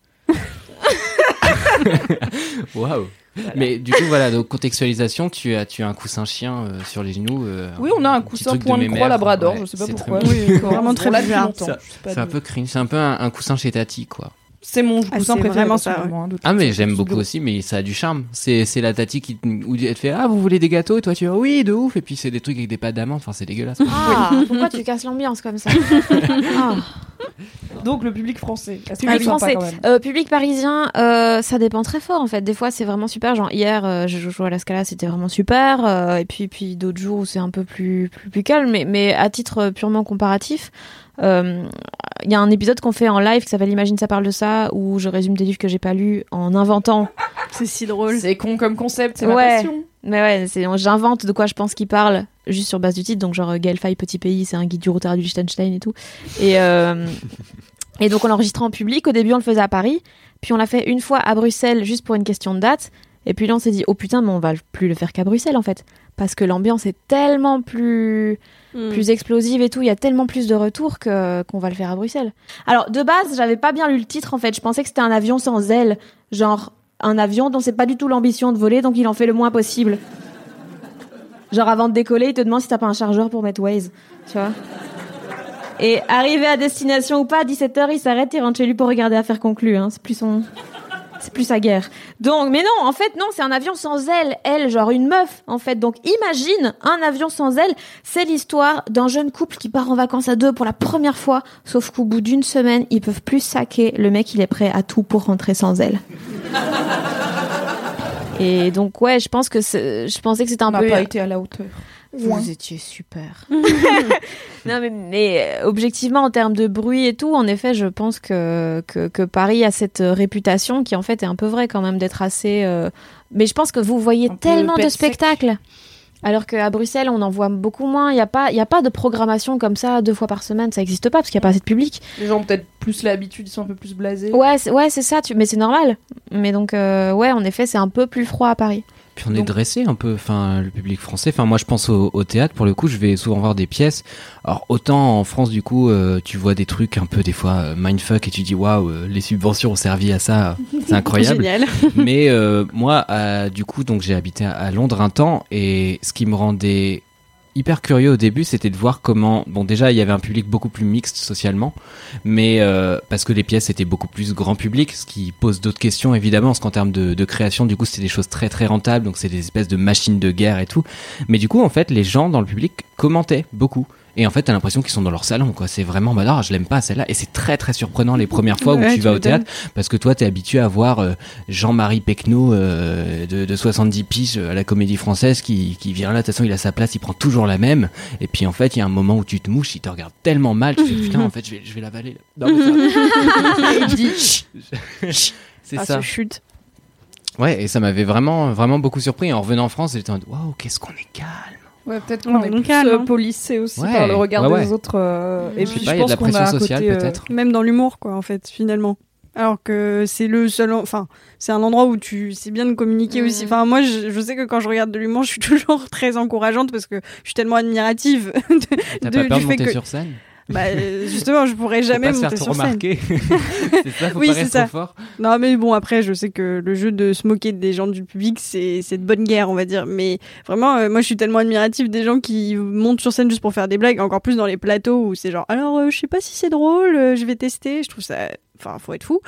Waouh. Mais du coup, voilà, donc contextualisation, tu as, tu as un coussin chien euh, sur les genoux. euh, Oui, on a un petit coussin truc point de, croix mémère. labrador, Ouais, je sais pas c'est pourquoi. très Oui, vraiment très on l'a depuis bizarre. longtemps. Ça- je sais pas C'est un de- peu cringe, c'est un peu un, un coussin chez Tati, quoi. C'est mon Ah, coussin c'est préféré. vraiment ça, personnellement, hein, de Ah toute mais façon, j'aime c'est beaucoup tout. aussi, mais ça a du charme. C'est c'est la Tati qui où elle te fait ah vous voulez des gâteaux et toi tu dis oui de ouf et puis c'est des trucs avec des pâtes d'amande. Enfin c'est dégueulasse. Ah, pourquoi tu casses l'ambiance comme ça? Ah. Donc le public français. Est-ce que Public c'est sympa, français. quand même Euh, public parisien, euh, ça dépend très fort en fait. Des fois c'est vraiment super. Genre hier, euh, je jouais à la Scala, c'était vraiment super. Euh, et puis puis d'autres jours où c'est un peu plus plus, plus calme. Mais mais à titre purement comparatif, il euh, y a un épisode qu'on fait en live qui s'appelle Imagine ça parle de ça, où je résume des livres que j'ai pas lus en inventant. c'est si drôle. C'est con comme concept, c'est ma Ouais. passion. Mais ouais, c'est, j'invente de quoi je pense qu'il parle juste sur base du titre. Donc genre euh, Gaël Faye, Petit Pays, c'est un guide du routard du Liechtenstein et tout. Et euh, et donc on l'enregistrait en public. Au début on le faisait à Paris, puis on l'a fait une fois à Bruxelles juste pour une question de date. Et puis là on s'est dit oh putain mais on va plus le faire qu'à Bruxelles en fait, parce que l'ambiance est tellement plus Mm. plus explosive et tout, il y a tellement plus de retours que qu'on va le faire à Bruxelles. Alors de base, j'avais pas bien lu le titre en fait, je pensais que c'était un avion sans ailes, genre un avion dont c'est pas du tout l'ambition de voler, donc il en fait le moins possible. Genre avant de décoller, il te demande si t'as pas un chargeur pour mettre Waze, tu vois. Et arrivé à destination ou pas, à dix-sept heures, il s'arrête, il rentre chez lui pour regarder Affaires conclues, hein. C'est plus son c'est plus sa guerre. Donc, mais non, en fait, non, c'est un avion sans ailes. Elle, genre une meuf, en fait. Donc, imagine un avion sans ailes. C'est l'histoire d'un jeune couple qui part en vacances à deux pour la première fois. Sauf qu'au bout d'une semaine, ils peuvent plus saquer. Le mec, il est prêt à tout pour rentrer sans ailes. Et donc, ouais, je pense que c'est- je pensais que c'était un On n'a peu... pas été à la hauteur. Vous étiez super. Non mais, mais euh, objectivement en termes de bruit et tout, en effet, je pense que, que que Paris a cette euh, réputation qui en fait est un peu vraie quand même d'être assez. euh, Mais je pense que vous voyez Un peu tellement de bête sec. spectacles, alors qu'à Bruxelles on en voit beaucoup moins. Il y a pas il y a pas de programmation comme ça deux fois par semaine, ça existe pas parce qu'il y a pas assez de public. Les gens ont peut-être plus l'habitude, ils sont un peu plus blasés. Ouais c'est, ouais c'est ça. Tu... Mais c'est normal. Mais donc euh, ouais en effet c'est un peu plus froid à Paris. Puis on est Donc- dressé un peu, enfin le public français. Enfin moi je pense au, au théâtre pour le coup, je vais souvent voir des pièces. Alors autant en France du coup, euh, tu vois des trucs un peu des fois euh, mindfuck et tu dis waouh, euh, les subventions ont servi à ça, c'est incroyable. Génial. Mais euh, moi, euh, du coup, donc j'ai habité à, à Londres un temps et ce qui me rendait hyper curieux au début, c'était de voir comment, bon déjà il y avait un public beaucoup plus mixte socialement, mais euh, parce que les pièces étaient beaucoup plus grand public, ce qui pose d'autres questions évidemment, parce qu'en termes de, de création, du coup c'était des choses très très rentables, donc c'est des espèces de machines de guerre et tout. Mais du coup en fait les gens dans le public commentaient beaucoup. Et en fait, t'as l'impression qu'ils sont dans leur salon, quoi. C'est vraiment, bah non, je l'aime pas, celle-là. Et c'est très, très surprenant les premières fois où Ouais, tu tu vas au m'étonnes. théâtre. Parce que toi, t'es habitué à voir euh, Jean-Marie Pecno, euh, de, de soixante-dix piges à la Comédie Française qui, qui vient là. De toute façon, il a sa place, il prend toujours la même. Et puis, en fait, il y a un moment où tu te mouches, il te regarde tellement mal, tu te dis, putain, en fait, je vais, je vais l'avaler, là. Non, mais ça... Il dit chut. C'est Ah, ça. ce chute. Ouais, et ça m'avait vraiment, vraiment beaucoup surpris. Et en revenant en France, j'étais en mode, waouh, qu'est-ce qu'on est calme. Ouais, peut-être Ouais, qu'on est donc plus calme, euh, hein. policé aussi Ouais, par le regard ouais, des ouais. autres. euh, Et Je puis sais pas, je il y a de pense la qu'on a pression un sociale, côté, euh, peut-être. Même dans l'humour, quoi, en fait, finalement. Alors que c'est le seul, en- enfin, c'est un endroit où tu, c'est bien de communiquer Mhm. aussi. Enfin, moi, je, je sais que quand je regarde de l'humour, je suis toujours très encourageante parce que je suis tellement admirative de, T'as de- pas peur du de fait monter que, sur scène? bah, euh, justement, je pourrais jamais Faut pas monter se faire sur trop scène. remarquer. C'est ça, faut Oui, pas c'est rester ça. trop fort. Non, mais bon, après, je sais que le jeu de se moquer des gens du public, c'est, c'est de bonne guerre, on va dire. Mais vraiment, euh, moi, je suis tellement admirative des gens qui montent sur scène juste pour faire des blagues, encore plus dans les plateaux où c'est genre, alors, euh, je sais pas si c'est drôle, euh, je vais tester. Je trouve ça, enfin, faut être fou.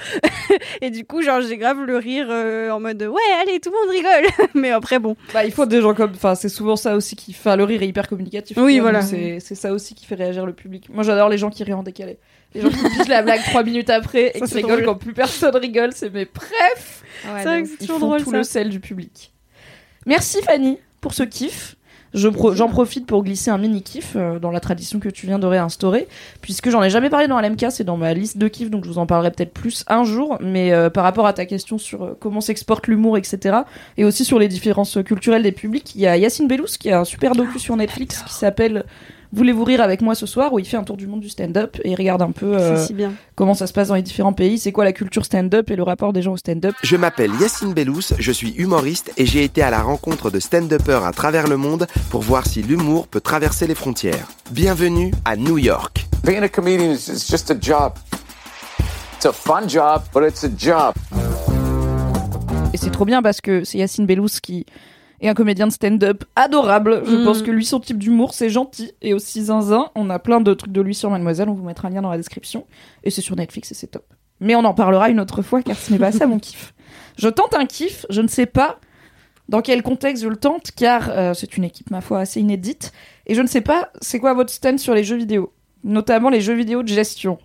Et du coup, genre, j'ai grave le rire euh, en mode, ouais, allez, tout le monde rigole. Mais après, bon. Bah, il faut des gens comme. Enfin, c'est souvent ça aussi qui. Enfin, le rire est hyper communicatif. Oui, tu vois, voilà. donc C'est c'est ça aussi qui fait réagir le public. Moi, j'adore les gens qui rient en décalé. Les gens qui pichent la blague trois minutes après et Ça, qui c'est rigolent drôle. quand plus personne rigole. C'est mes préf. C'est vrai que c'est Ils toujours font drôle, tout ça. le sel du public. Merci Fanny pour ce kiff. Je pro- J'en profite pour glisser un mini kiff euh, dans la tradition que tu viens de réinstaurer, puisque j'en ai jamais parlé dans L M K, c'est dans ma liste de kiffs, donc je vous en parlerai peut-être plus un jour. Mais euh, par rapport à ta question sur euh, comment s'exporte l'humour, et cetera, et aussi sur les différences culturelles des publics, il y a Yacine Bellous qui a un super docu sur Netflix qui s'appelle Voulez-vous rire avec moi ce soir, où il fait un tour du monde du stand-up et il regarde un peu euh, C'est si bien. comment ça se passe dans les différents pays, c'est quoi la culture stand-up et le rapport des gens au stand-up. Je m'appelle Yacine Bellous, je suis humoriste et j'ai été à la rencontre de stand-uppers à travers le monde pour voir si l'humour peut traverser les frontières. Bienvenue à New York. Being a comedian is is just a job. It's a fun job, but it's a job. Et c'est trop bien parce que c'est Yacine Bellous qui est un comédien de stand-up adorable. Je Mm. pense que lui, son type d'humour, c'est gentil et aussi zinzin. On a plein de trucs de lui sur Mademoiselle, on vous mettra un lien dans la description. Et c'est sur Netflix et c'est top. Mais on en parlera une autre fois car ce n'est pas ça mon kiff. Je tente un kiff, je ne sais pas dans quel contexte je le tente car euh, c'est une équipe, ma foi, assez inédite. Et je ne sais pas c'est quoi votre stand sur les jeux vidéo. Notamment les jeux vidéo de gestion.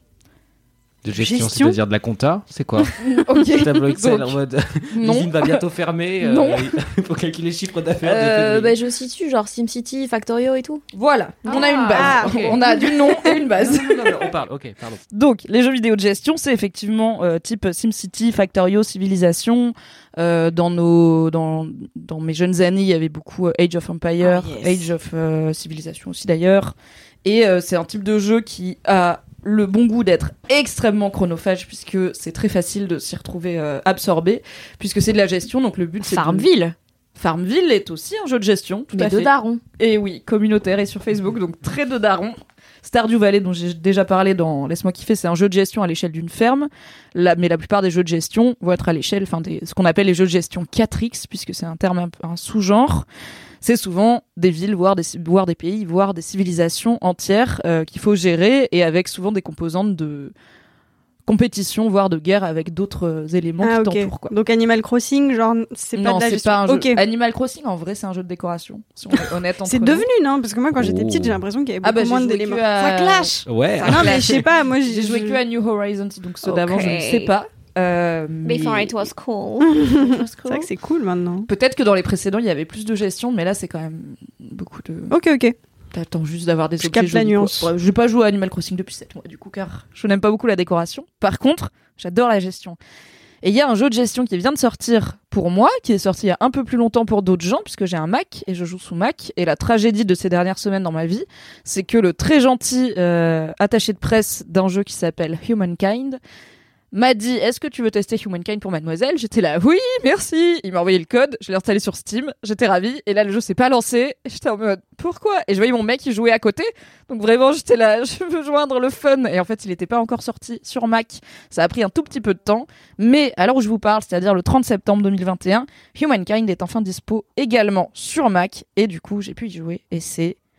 De gestion, Gestion c'est-à-dire de la compta, c'est quoi? Ok. Tableau Excel Donc, en mode non. l'usine va bientôt fermer, euh, Non. il faut calculer le chiffre d'affaires. Euh, de bah, je situe genre SimCity, Factorio et tout. Voilà, on a une base. Ah, ok. On a du nom et une base. non, non, non, on parle, ok, pardon. Donc, les jeux vidéo de gestion, c'est effectivement euh, type SimCity, Factorio, Civilization. Euh, dans nos, dans, dans mes jeunes années, il y avait beaucoup euh, Age of Empire, Ah, yes. Age of euh, Civilization aussi d'ailleurs. Et euh, c'est un type de jeu qui a le bon goût d'être extrêmement chronophage puisque c'est très facile de s'y retrouver euh, absorbé puisque c'est de la gestion. Donc le but c'est de- Farmville. Farmville est aussi un jeu de gestion, tout Mais à de fait. daron. Et oui, communautaire et sur Facebook, donc très de daron. Stardew Valley, dont j'ai déjà parlé dans Laisse-moi kiffer, c'est un jeu de gestion à l'échelle d'une ferme. La- mais la plupart des jeux de gestion vont être à l'échelle, enfin, des- ce qu'on appelle les jeux de gestion quatre X, puisque c'est un terme, un, un sous-genre. C'est souvent des villes, voire des, voire des pays, voire des civilisations entières euh, qu'il faut gérer, et avec souvent des composantes de compétition, voire de guerre avec d'autres euh, éléments Ah, qui ok. t'entourent, quoi. Donc Animal Crossing, genre, c'est pas non, de la c'est gestion. pas un jeu. Ok. Animal Crossing, en vrai, c'est un jeu de décoration. Si on est honnête entre C'est nous. devenu, non? Parce que moi, quand j'étais Oh. petite, j'ai l'impression qu'il y avait Ah beaucoup bah, j'ai moins joué d'éléments. que à- Ça clash! Ouais. Ça Non, mais clash. je sais pas, moi, J'ai joué que à New Horizons, donc ceux d'avant, je ne Ok. sais pas. Euh, mais- Before it was cool. C'est vrai que c'est cool maintenant. Peut-être que dans les précédents, il y avait plus de gestion, mais là, c'est quand même beaucoup de. Ok, ok. T'attends juste d'avoir des Je objets capte la jolis, quoi. nuance. Bref, je n'ai pas joué à Animal Crossing depuis sept mois, du coup, car je n'aime pas beaucoup la décoration. Par contre, j'adore la gestion. Et il y a un jeu de gestion qui vient de sortir pour moi, qui est sorti il y a un peu plus longtemps pour d'autres gens, puisque j'ai un Mac et je joue sous Mac. Et la tragédie de ces dernières semaines dans ma vie, c'est que le très gentil euh, attaché de presse d'un jeu qui s'appelle Humankind m'a dit « Est-ce que tu veux tester Humankind pour Mademoiselle ?» J'étais là « Oui, merci !» Il m'a envoyé le code, je l'ai installé sur Steam, j'étais ravie. Et là, le jeu s'est pas lancé. Et j'étais en mode « Pourquoi ?» Et je voyais mon mec qui jouait à côté. Donc vraiment, j'étais là, je veux joindre le fun. Et en fait, il était pas encore sorti sur Mac. Ça a pris un tout petit peu de temps. Mais à l'heure où je vous parle, c'est-à-dire le trente septembre deux mille vingt et un, Humankind est enfin dispo également sur Mac. Et du coup, j'ai pu y jouer. Et c'est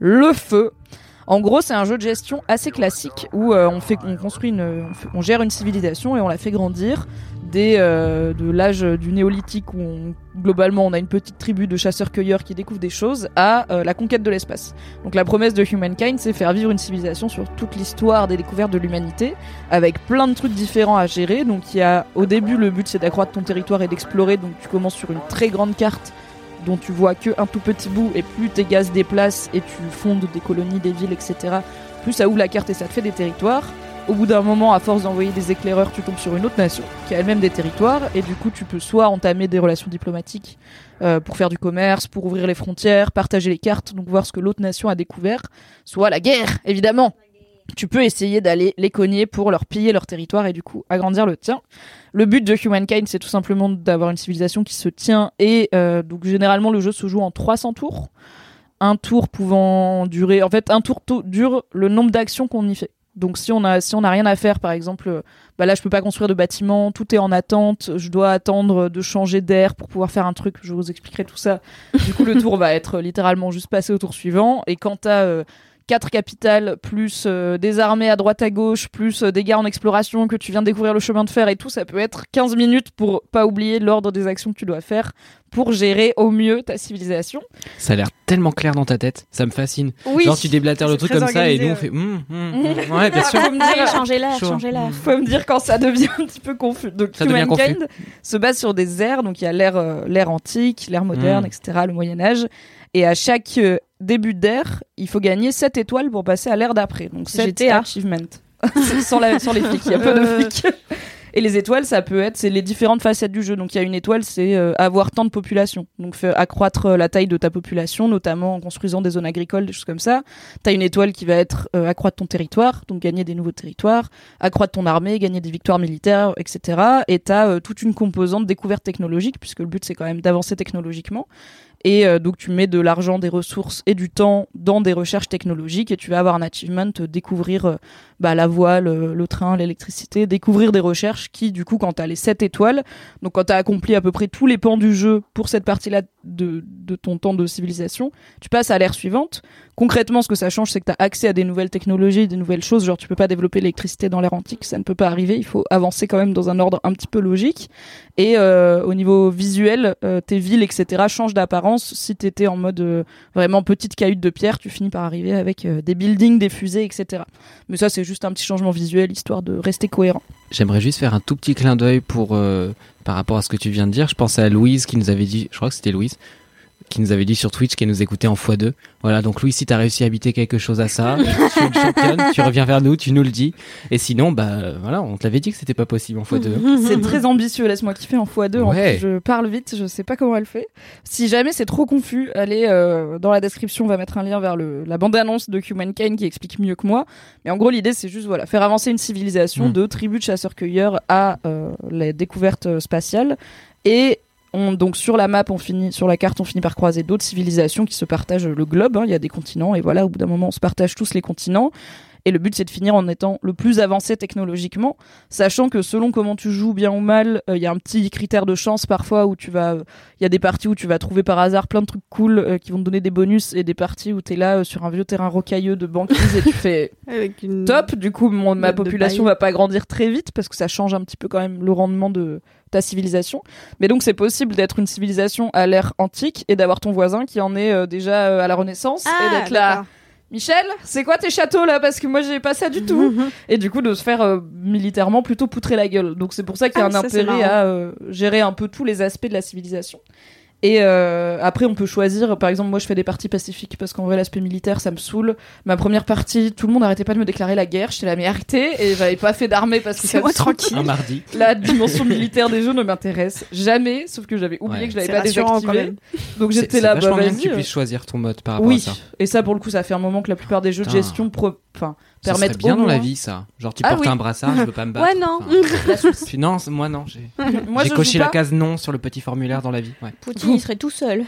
Le Feu. En gros, c'est un jeu de gestion assez classique où euh, on fait, on construit une, on, fait- on gère une civilisation et on la fait grandir dès euh, de l'âge du néolithique où on, globalement on a une petite tribu de chasseurs-cueilleurs qui découvrent des choses à euh, la conquête de l'espace. Donc la promesse de Humankind, c'est faire vivre une civilisation sur toute l'histoire des découvertes de l'humanité avec plein de trucs différents à gérer. Donc il y a au début le but c'est d'accroître ton territoire et d'explorer. Donc tu commences sur une très grande carte dont tu vois que un tout petit bout, et plus tes gars se déplacent et tu fondes des colonies, des villes, et cetera, plus ça ouvre la carte et ça te fait des territoires. Au bout d'un moment, à force d'envoyer des éclaireurs, tu tombes sur une autre nation qui a elle-même des territoires, et du coup tu peux soit entamer des relations diplomatiques euh, pour faire du commerce, pour ouvrir les frontières, partager les cartes, donc voir ce que l'autre nation a découvert, soit la guerre, évidemment. Tu peux essayer d'aller les cogner pour leur piller leur territoire et du coup agrandir le tien. Le but de Humankind, c'est tout simplement d'avoir une civilisation qui se tient et euh, donc généralement le jeu se joue en trois cents tours. Un tour pouvant durer... En fait, un tour to- dure le nombre d'actions qu'on y fait. Donc si on a si on a rien à faire, par exemple, euh, bah là je peux pas construire de bâtiment, tout est en attente, je dois attendre de changer d'air pour pouvoir faire un truc, je vous expliquerai tout ça. Du coup le tour va être littéralement juste passé au tour suivant, et quand t'as euh, quatre capitales, plus euh, des armées à droite à gauche, plus euh, des gars en exploration, que tu viens de découvrir le chemin de fer et tout, ça peut être quinze minutes pour pas oublier l'ordre des actions que tu dois faire pour gérer au mieux ta civilisation. Ça a l'air tellement clair dans ta tête, ça me fascine. Oui. Genre tu déblatères le C'est truc très comme ça et organisé, nous on ouais. fait hum, hum, hum. Ouais, bien sûr. Faut me dire, changer l'air, Chaud. changer l'air. faut me dire quand ça devient un petit peu confus. Donc Ça devient Humankind confus. se base sur des ères, donc il y a l'ère euh, l'ère antique, l'ère moderne, Mm. et cetera, le Moyen Âge, et à chaque euh, début d'ère, il faut gagner sept étoiles pour passer à l'ère d'après. Donc sept G T A. achievements. sans, la, sans les flics, il y a peu de Euh. flics. Et les étoiles, ça peut être, c'est les différentes facettes du jeu. Donc il y a une étoile, c'est euh, avoir tant de population. Donc faire accroître euh, la taille de ta population, notamment en construisant des zones agricoles, des choses comme ça. T'as une étoile qui va être euh, accroître ton territoire, donc gagner des nouveaux territoires, accroître ton armée, gagner des victoires militaires, et cetera. Et t'as euh, toute une composante découverte technologique, puisque le but c'est quand même d'avancer technologiquement. Et euh, donc tu mets de l'argent, des ressources et du temps dans des recherches technologiques, et tu vas avoir un achievement, euh, découvrir euh, bah, la voile, euh, le train, l'électricité, découvrir des recherches qui, du coup, quand t'as les sept étoiles, donc quand t'as accompli à peu près tous les pans du jeu pour cette partie-là de, de ton temps de civilisation, tu passes à l'ère suivante. Concrètement, ce que ça change, c'est que t'as accès à des nouvelles technologies, des nouvelles choses, genre tu peux pas développer l'électricité dans l'ère antique, ça ne peut pas arriver, il faut avancer quand même dans un ordre un petit peu logique. Et euh, au niveau visuel, euh, tes villes, et cetera changent d'apparence. Si t'étais en mode euh, vraiment petite cahute de pierre, tu finis par arriver avec euh, des buildings, des fusées, et cetera. Mais ça, c'est juste un petit changement visuel, histoire de rester cohérent. J'aimerais juste faire un tout petit clin d'œil pour euh, par rapport à ce que tu viens de dire. Je pense à Louise qui nous avait dit, je crois que c'était Louise, qui nous avait dit sur Twitch qu'elle nous écoutait en fois deux. Voilà, donc Louise, si t'as réussi à habiter quelque chose à ça, tu es une championne, tu reviens vers nous, tu nous le dis. Et sinon, bah voilà, on te l'avait dit que c'était pas possible en fois deux. C'est très ambitieux, laisse-moi kiffer en fois deux. En Ouais. plus, je parle vite, je sais pas comment elle fait. Si jamais c'est trop confus, allez euh, dans la description, on va mettre un lien vers le, la bande-annonce de Humankind qui explique mieux que moi. Mais en gros, l'idée, c'est juste voilà, faire avancer une civilisation Mm. de tribus de chasseurs-cueilleurs à euh, la découverte euh, spatiale. Et on, donc sur la map, on finit, sur la carte, on finit par croiser d'autres civilisations qui se partagent le globe. hein. Il y a des continents, et voilà, au bout d'un moment, on se partage tous les continents. Et le but, c'est de finir en étant le plus avancé technologiquement, sachant que selon comment tu joues, bien ou mal, il euh, y a un petit critère de chance parfois où tu vas, il y a des parties où tu vas trouver par hasard plein de trucs cool euh, qui vont te donner des bonus, et des parties où t'es là euh, sur un vieux terrain rocailleux de banquise et tu fais Avec une... top. Du coup, mon, ma Note de population paille. va pas grandir très vite parce que ça change un petit peu quand même le rendement de ta civilisation. Mais donc, c'est possible d'être une civilisation à l'ère antique et d'avoir ton voisin qui en est euh, déjà euh, à la Renaissance Ah, et d'être là. d'accord. Michel, c'est quoi tes châteaux là? Parce que moi j'ai pas ça du tout. Et du coup de se faire euh, militairement plutôt poutrer la gueule. Donc c'est pour ça qu'il y a Ah, un ça, c'est intérêt marrant. à euh, gérer un peu tous les aspects de la civilisation. Et euh, après on peut choisir, par exemple moi je fais des parties pacifiques parce qu'en vrai l'aspect militaire ça me saoule. Ma première partie, tout le monde arrêtait pas de me déclarer la guerre, j'étais là mais arrêtez, et j'avais pas fait d'armée parce que C'est ça moi me saoule. tranquille. Un mardi. La dimension militaire des jeux ne m'intéresse jamais, sauf que j'avais oublié Ouais. que je l'avais C'est pas rassurant, désactivé. quand même. Donc C'est- j'étais c'est là, bah vachement bien que vas-y. tu euh, puisses choisir ton mode par rapport Oui, à ça. et ça pour le coup ça fait un moment que la plupart des jeux de Putain. gestion pro... enfin, Ça serait permettent bien au dans la moins- vie ça. Genre tu Ah portes oui. un brassard, je veux pas me battre. Ouais, non. Enfin, puis non, c'est- moi non, j'ai Moi j'ai je coché joue la pas. case non sur le petit formulaire dans la vie. Ouais. Poutine, il serait tout seul.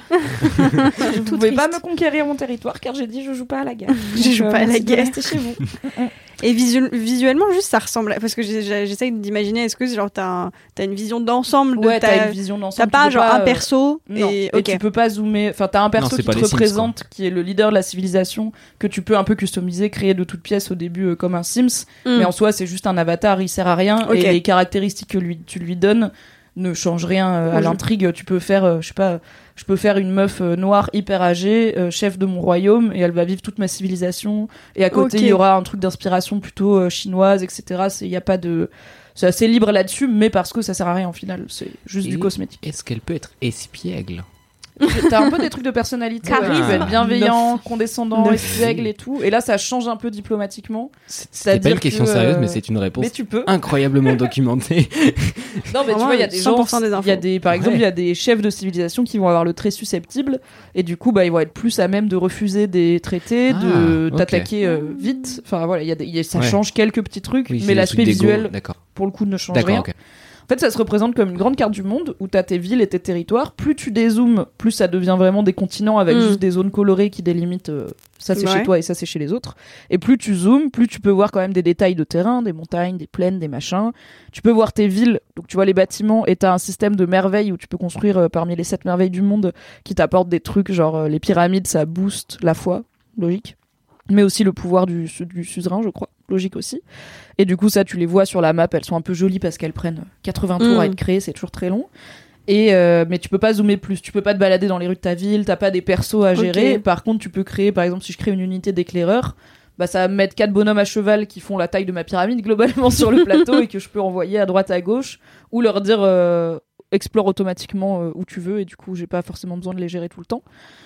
Vous Tout pouvez pas triste. me conquérir mon territoire car j'ai dit je joue pas à la guerre. Je joue Donc, pas à la merci de guerre. rester chez vous. Et visu- visuellement, juste, ça ressemble à... Parce que j'ai- j'ai- j'essaye d'imaginer, est-ce que genre, t'as, un... t'as une vision d'ensemble de Ouais, ta... t'as une vision d'ensemble. T'as tu pas peux genre pas, un euh, perso Non, et... et ok. tu peux pas zoomer. Enfin, t'as un perso Non, c'est qui pas te les Sims, représente, qui est le leader de la civilisation, que tu peux un peu customiser, créer de toutes pièces au début euh, comme un Sims. Mm. Mais en soi, c'est juste un avatar, il sert à rien. Ok. Et les caractéristiques que lui, tu lui donnes ne changent rien euh, à Au jeu. l'intrigue. Tu peux faire, euh, je sais pas, je peux faire une meuf euh, noire hyper âgée, euh, chef de mon royaume, et elle va vivre toute ma civilisation. Et à côté, Ok. il y aura un truc d'inspiration plutôt euh, chinoise, et cetera. Il y a pas de... C'est assez libre là-dessus, mais parce que ça sert à rien au final. C'est juste du Et cosmétique. Est-ce qu'elle peut être espiègle? T'as un peu des trucs de personnalité. Charisme. Ouais, tu peux être bienveillant, Neuf. condescendant, Neuf. espiègle et tout. Et là, ça change un peu diplomatiquement. C'était pas C'est-à-dire une question que, sérieuse, euh, mais c'est une réponse Mais tu peux. incroyablement documentée. Non, mais tu Vraiment, vois, il y a des gens. cent pour cent des Il y a infos. des, par exemple, Ouais. il y a des chefs de civilisation qui vont avoir le trait susceptible. Et du coup, bah, ils vont être plus à même de refuser des traités, de Ah, ok. t'attaquer euh, vite. Enfin, voilà, il y a des, il y a- ça Ouais. change quelques petits trucs. Oui, c'est mais des l'aspect trucs d'égo, visuel, D'accord. pour le coup, ne change D'accord, rien. ok. En fait, ça se représente comme une grande carte du monde où t'as tes villes et tes territoires. Plus tu dézoomes, plus ça devient vraiment des continents avec Mm. juste des zones colorées qui délimitent euh, ça c'est Ouais. chez toi et ça c'est chez les autres. Et plus tu zoomes, plus tu peux voir quand même des détails de terrain, des montagnes, des plaines, des machins. Tu peux voir tes villes, donc tu vois les bâtiments et t'as un système de merveilles où tu peux construire euh, parmi les sept merveilles du monde qui t'apportent des trucs genre euh, les pyramides, ça booste la foi, logique. Mais aussi le pouvoir du, su- du suzerain, je crois. Logique aussi. Et du coup, ça, tu les vois sur la map. Elles sont un peu jolies parce qu'elles prennent quatre-vingts tours Mm. à être créées. C'est toujours très long. Et euh, mais tu peux pas zoomer plus. Tu peux pas te balader dans les rues de ta ville. T'as pas des persos à gérer. Ok. Par contre, tu peux créer, par exemple, si je crée une unité d'éclaireurs, bah, ça va me mettre quatre bonhommes à cheval qui font la taille de ma pyramide globalement sur le plateau et que je peux envoyer à droite à gauche ou leur dire euh, explore automatiquement euh, où tu veux. Et du coup, j'ai pas forcément besoin de les gérer tout le temps.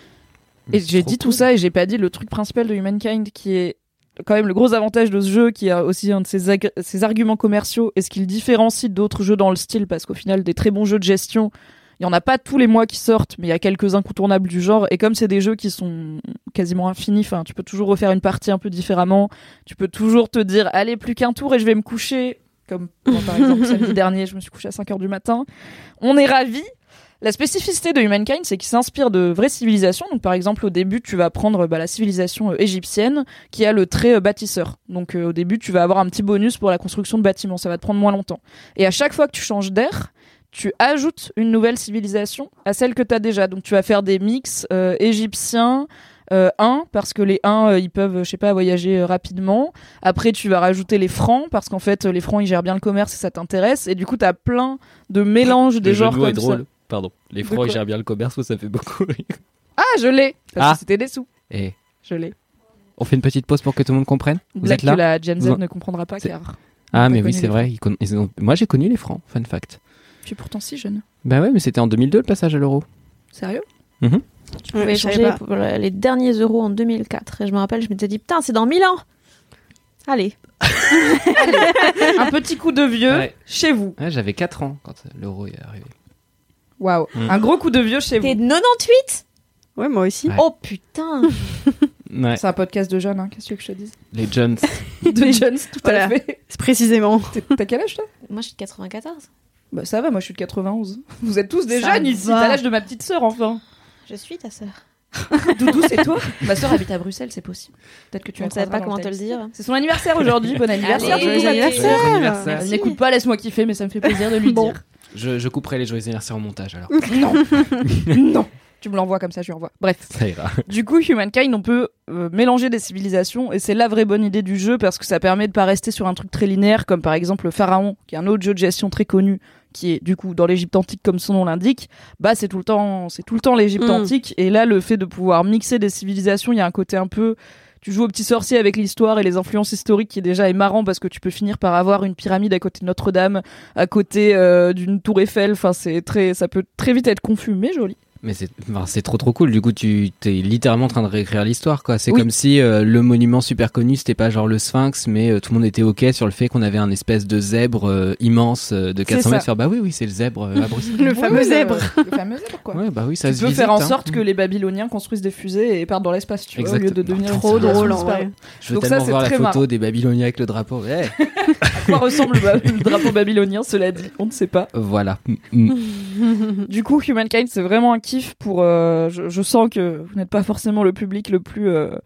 Et C'est j'ai trop dit tout cool. ça et j'ai pas dit le truc principal de Humankind qui est quand même le gros avantage de ce jeu, qui a aussi un de ses, ag- ses arguments commerciaux et ce qui le différencie d'autres jeux dans le style, parce qu'au final, des très bons jeux de gestion, il y en a pas tous les mois qui sortent, mais il y a quelques incontournables du genre. Et comme c'est des jeux qui sont quasiment infinis, enfin, tu peux toujours refaire une partie un peu différemment. Tu peux toujours te dire, allez, plus qu'un tour et je vais me coucher. Comme moi, par exemple, samedi dernier, je me suis couché à cinq heures du matin. On est ravis. La spécificité de Humankind, c'est qu'il s'inspire de vraies civilisations. Donc, par exemple, au début, tu vas prendre bah, la civilisation euh, égyptienne qui a le trait euh, bâtisseur. Donc, euh, au début, tu vas avoir un petit bonus pour la construction de bâtiments. Ça va te prendre moins longtemps. Et à chaque fois que tu changes d'air, tu ajoutes une nouvelle civilisation à celle que tu as déjà. Donc, tu vas faire des mix euh, égyptiens, euh, Huns, parce que les Huns, euh, ils peuvent, je sais pas, voyager euh, rapidement. Après, tu vas rajouter les Francs, parce qu'en fait, les Francs, ils gèrent bien le commerce et ça t'intéresse. Et du coup, tu as plein de mélanges des Le jeu genres de mots est comme drôle. ça. Pardon. Les De francs, quoi ils gèrent bien le commerce, ça fait beaucoup rire. Ah, je l'ai Parce Ah. que c'était des sous. Et Je l'ai. on fait une petite pause pour que tout le monde comprenne. Vous Blague êtes là que la Gen Z Vous en- ne comprendra pas, C'est- car Ah, pas mais oui, connu c'est les vrai. ils conna- ils ont- Moi, j'ai connu les francs. Fun fact. je suis pourtant si jeune. Bah ouais, mais c'était en deux mille deux le passage à l'euro. Sérieux Tu Ouais, pouvais je savais échanger pas. pour les derniers euros en deux mille quatre. Et je me rappelle, je m'étais dit, putain, c'est dans mille ans. Allez. Un petit coup de vieux Ouais. chez vous. Ouais, j'avais quatre ans quand l'euro est arrivé. Waouh. Mm. Un gros coup de vieux chez T'es vous. de quatre-vingt-huit. Ouais, moi aussi. Ouais. Oh putain. Ouais, C'est un podcast de jeunes, hein. Qu'est-ce que tu veux que je te dise les Jones. De jeunes, tout Voilà. à fait. C'est précisément. T'es- T'as quel âge, toi Moi, je suis de quatre-vingt-quatorze. Bah, ça va, moi, je suis de quatre-vingt-onze. Vous êtes tous des Ça jeunes ici. va. T'as l'âge de ma petite sœur, enfin. Je suis ta sœur. Doudou, c'est toi Ma sœur habite à Bruxelles, c'est possible. Peut-être que tu On la ne savait croiseras pas dans comment te le taxi. dire. C'est son anniversaire aujourd'hui. Bon anniversaire, Allez, Doudou, joyeux ma petite anniversaire. sœur. anniversaire. Elle n'écoute pas, laisse-moi kiffer, mais ça me fait plaisir de lui Bon. dire. Je, je couperai les joyeux anniversaires au montage alors. Non. Non. Tu me l'envoies comme ça, je lui envoie. Bref. Ça ira. Du coup, Humankind, on peut euh, mélanger des civilisations et c'est la vraie bonne idée du jeu parce que ça permet de pas rester sur un truc très linéaire comme par exemple le Pharaon, qui est un autre jeu de gestion très connu, qui est du coup dans l'Égypte antique comme son nom l'indique. Bah c'est tout le temps, c'est tout le temps l'Égypte Mm. antique et là le fait de pouvoir mixer des civilisations, il y a un côté un peu tu joues au petit sorcier avec l'histoire et les influences historiques qui déjà est marrant parce que tu peux finir par avoir une pyramide à côté de Notre-Dame, à côté euh, d'une tour Eiffel. Enfin, c'est très, ça peut très vite être confus, mais joli. Mais c'est enfin, c'est trop trop cool. Du coup, tu t'es littéralement en train de réécrire l'histoire, quoi. C'est Oui. comme si euh, le monument super connu, c'était pas genre le Sphinx, mais euh, tout le monde était ok sur le fait qu'on avait un espèce de zèbre euh, immense euh, de quatre cents ça. mètres. Faire, bah oui, oui, c'est le zèbre euh, à Bruxelles. Le fameux zèbre. Le, le fameux zèbre, quoi. Ouais, bah oui, ça Tu se peux visite, faire en hein. sorte que les Babyloniens construisent des fusées et partent dans l'espace, tu vois, au lieu de Exactement. devenir une Trop civilisation drôle en disparue. vrai. Je veux Donc ça, tellement c'est voir la très photo marrant. des Babyloniens avec le drapeau. Ouais. À quoi ressemble le, ba- le drapeau babylonien, cela dit, on ne sait pas. Voilà. Mm. Du coup, Humankind, c'est vraiment un kiff pour. euh, je, je sens que vous n'êtes pas forcément le public le plus euh,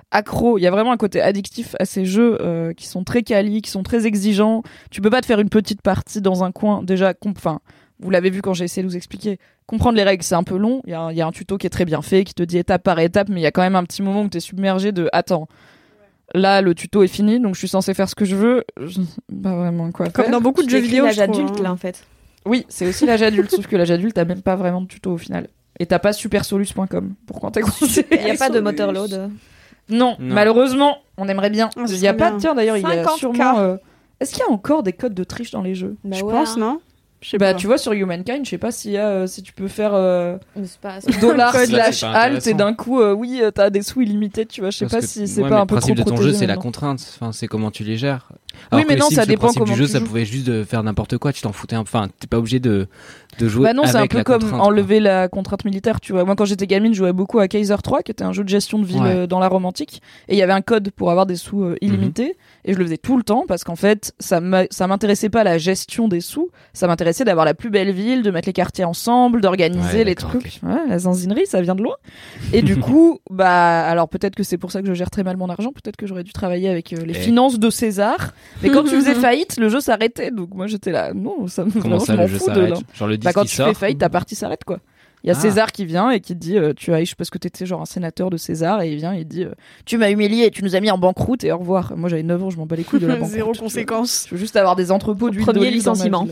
accro. Il y a vraiment un côté addictif à ces jeux euh, qui sont très quali, qui sont très exigeants. Tu peux pas te faire une petite partie dans un coin. Déjà, enfin, vous l'avez vu quand j'ai essayé de vous expliquer. Comprendre les règles, c'est un peu long. Il y a un, il y a un tuto qui est très bien fait, qui te dit étape par étape, mais il y a quand même un petit moment où t'es submergé de attends. Là, le tuto est fini, donc je suis censée faire ce que je veux. Je... Pas vraiment quoi Comme faire. dans beaucoup de Tu jeux décris vidéo, l'âge je trouve, adulte hein. là en fait. Oui, c'est aussi l'âge adulte, sauf que l'âge adulte, t'as même pas vraiment de tuto au final. Et t'as pas supersolus point com pour quand t'es conseillé. Il y a pas de moteur load. Non, Non. malheureusement, on aimerait bien. Ah, ce Il y a serait pas. bien. Tiens, d'ailleurs, il y a cinquante K. sûrement. euh, Est-ce qu'il y a encore des codes de triche dans les jeux? Bah Je ouais, pense, hein. non Je sais Bah, pas. tu vois, sur Humankind, je sais pas s'il y a, euh, si tu peux faire euh, Mais c'est pas- c'est pas- dollar Code, là, slash c'est pas alt et intéressant. d'un coup, euh, oui, euh, t'as des sous illimités, tu vois. Je sais Parce pas que- si c'est ouais, pas mais un peu le principe trop de ton protégé jeu, c'est la maintenant. contrainte. Enfin, c'est comment tu les gères. Oui, Alors mais que non, les ça Sims, dépend le principe comment du jeu, tu ça joues. pouvait juste de faire n'importe quoi. Tu t'en foutais. un- Enfin, t'es pas obligé de de jouer. Bah non, c'est un avec peu la comme contrainte, quoi. enlever la contrainte militaire, tu vois. Moi, quand j'étais gamine, je jouais beaucoup à Kaiser trois, qui était un jeu de gestion de ville Ouais. euh, dans la Rome antique. Et il y avait un code pour avoir des sous euh, illimités. Mhm. Et je le faisais tout le temps parce qu'en fait, ça m'a- ça m'intéressait pas la gestion des sous. Ça m'intéressait d'avoir la plus belle ville, de mettre les quartiers ensemble, d'organiser Ouais, les d'accord, trucs. Ouais, la zinzinerie, ça vient de loin. Et du coup, bah, alors peut-être que c'est pour ça que je gère très mal mon argent. Peut-être que j'aurais dû travailler avec euh, les Eh. finances de César. Mais quand tu faisais faillite, le jeu s'arrêtait. Donc moi, j'étais là, non, ça me Comment vraiment, ça, je m'en le jeu fous de s'arrête là. Genre le Bah, disque quand qui tu sort. fais faillite, ta partie s'arrête, quoi. Il y a Ah. César qui vient et qui te dit euh, tu as parce que t'étais genre un sénateur de César et il vient et il dit euh, tu m'as humilié et tu nous as mis en banqueroute et au revoir. Moi j'avais neuf ans, je m'en bats les couilles de la banqueroute. Zéro tu vois. conséquence. Je veux juste avoir des entrepôts d'huile Premier d'olive dans ma licenciement.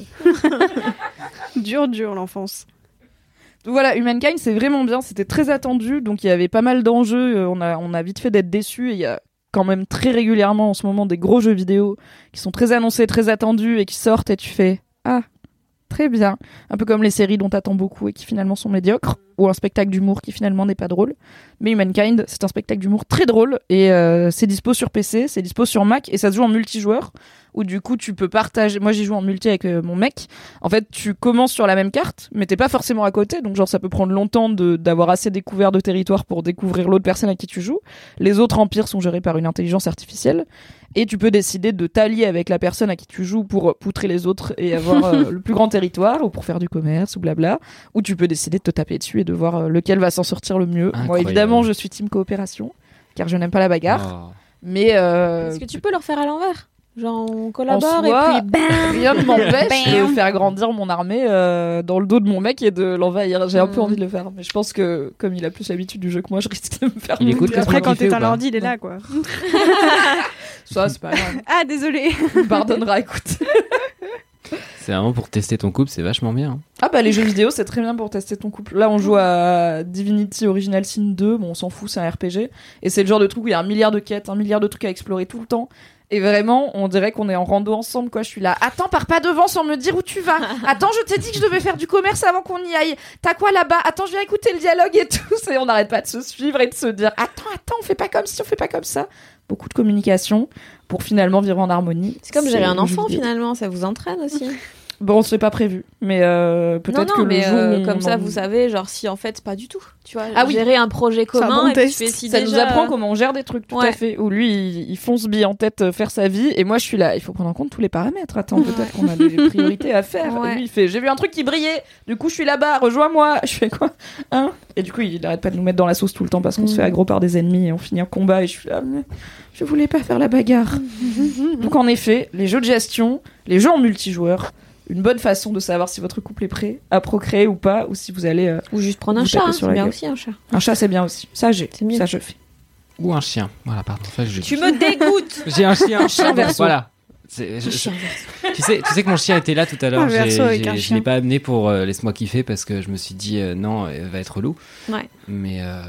ville. Dur, dur, l'enfance. Donc voilà, Humankind c'est vraiment bien, c'était très attendu, donc il y avait pas mal d'enjeux, euh, on a on a vite fait d'être déçus et il y a quand même très régulièrement en ce moment des gros jeux vidéo qui sont très annoncés, très attendus et qui sortent et tu fais ah très bien, un peu comme les séries dont t'attends beaucoup et qui finalement sont médiocres, ou un spectacle d'humour qui finalement n'est pas drôle. Mais Humankind, c'est un spectacle d'humour très drôle et euh, c'est dispo sur P C, c'est dispo sur Mac et ça se joue en multijoueur où du coup tu peux partager. Moi j'y joue en multi avec euh, mon mec. En fait, tu commences sur la même carte, mais t'es pas forcément à côté, donc genre ça peut prendre longtemps de d'avoir assez découvert de territoire pour découvrir l'autre personne à qui tu joues. Les autres empires sont gérés par une intelligence artificielle. Et tu peux décider de t'allier avec la personne à qui tu joues pour poutrer les autres et avoir euh, le plus grand territoire ou pour faire du commerce ou blabla. Ou tu peux décider de te taper dessus et de voir euh, lequel va s'en sortir le mieux. Moi, Incroyable. évidemment, je suis team coopération car je n'aime pas la bagarre. Oh. Mais euh, Est-ce que tu peux leur faire à l'envers? Genre on en collabore soi, et puis bam. rien ne m'empêche de Bam. faire grandir mon armée euh, dans le dos de mon mec et de l'envahir. J'ai un peu Mm. envie de le faire. Mais je pense que comme il a plus l'habitude du jeu que moi, je risque de me faire Il écoute bouder. Qu'est-ce Après, qu'on quand kiffait t'es ou un pas ordi, il est là, quoi. Ça, c'est pas grave. Ah, désolé. Il me pardonnera, écoute. C'est vraiment pour tester ton couple, c'est vachement bien. hein. Ah bah les jeux vidéo c'est très bien pour tester ton couple. Là on joue à Divinity Original Sin deux, bon on s'en fout, c'est un R P G. Et c'est le genre de truc où il y a un milliard de quêtes, un milliard de trucs à explorer tout le temps. Et vraiment on dirait qu'on est en rando ensemble quoi. Je suis là, attends pars pas devant sans me dire où tu vas. Attends je t'ai dit que je devais faire du commerce avant qu'on y aille. T'as quoi là-bas? Attends je viens écouter le dialogue et tout. Et on n'arrête pas de se suivre et de se dire attends attends on fait pas comme ci, on fait pas comme ça. Beaucoup de communication pour finalement vivre en harmonie. C'est comme gérer un le jeu enfant vidéo. finalement, ça vous entraîne aussi. Bon c'est pas prévu mais euh, Non, peut-être non, que mais le jour euh, où comme on ça en- vous savez, genre si en fait pas du tout. Tu vois, Ah oui. gérer un projet un commun bon et puis test. tu fais si ça déjà... nous apprend comment on gère des trucs tout Ouais. à fait où lui il, il fonce bien en tête euh, faire sa vie et moi je suis là il faut prendre en compte tous les paramètres attends peut-être qu'on a des priorités à faire Ouais. et lui il fait j'ai vu un truc qui brillait du coup je suis là-bas rejoins-moi je fais quoi hein et du coup il arrête pas de nous mettre dans la sauce tout le temps parce qu'on Mm. se fait aggro par des ennemis et on finit en combat et je suis là mais je voulais pas faire la bagarre donc en effet les jeux de gestion les jeux en multijoueur une bonne façon de savoir si votre couple est prêt à procréer ou pas ou si vous allez euh, Ou juste prendre un vous chat, tapez hein, sur c'est la bien gueule. aussi un chat. un chat c'est bien aussi ça j'ai C'est mieux. ça je fais Ou un chien. Voilà, pardon. Ça, je- Tu me dégoûtes. J'ai un chien. chien verso. Voilà. C'est- je- je- tu sais, tu sais que mon chien était là tout à l'heure. Un J'ai- verso avec j'ai- un Je chien. l'ai pas amené pour euh, laisse-moi kiffer parce que je me suis dit euh, non, elle va être relou. Ouais. Mais euh,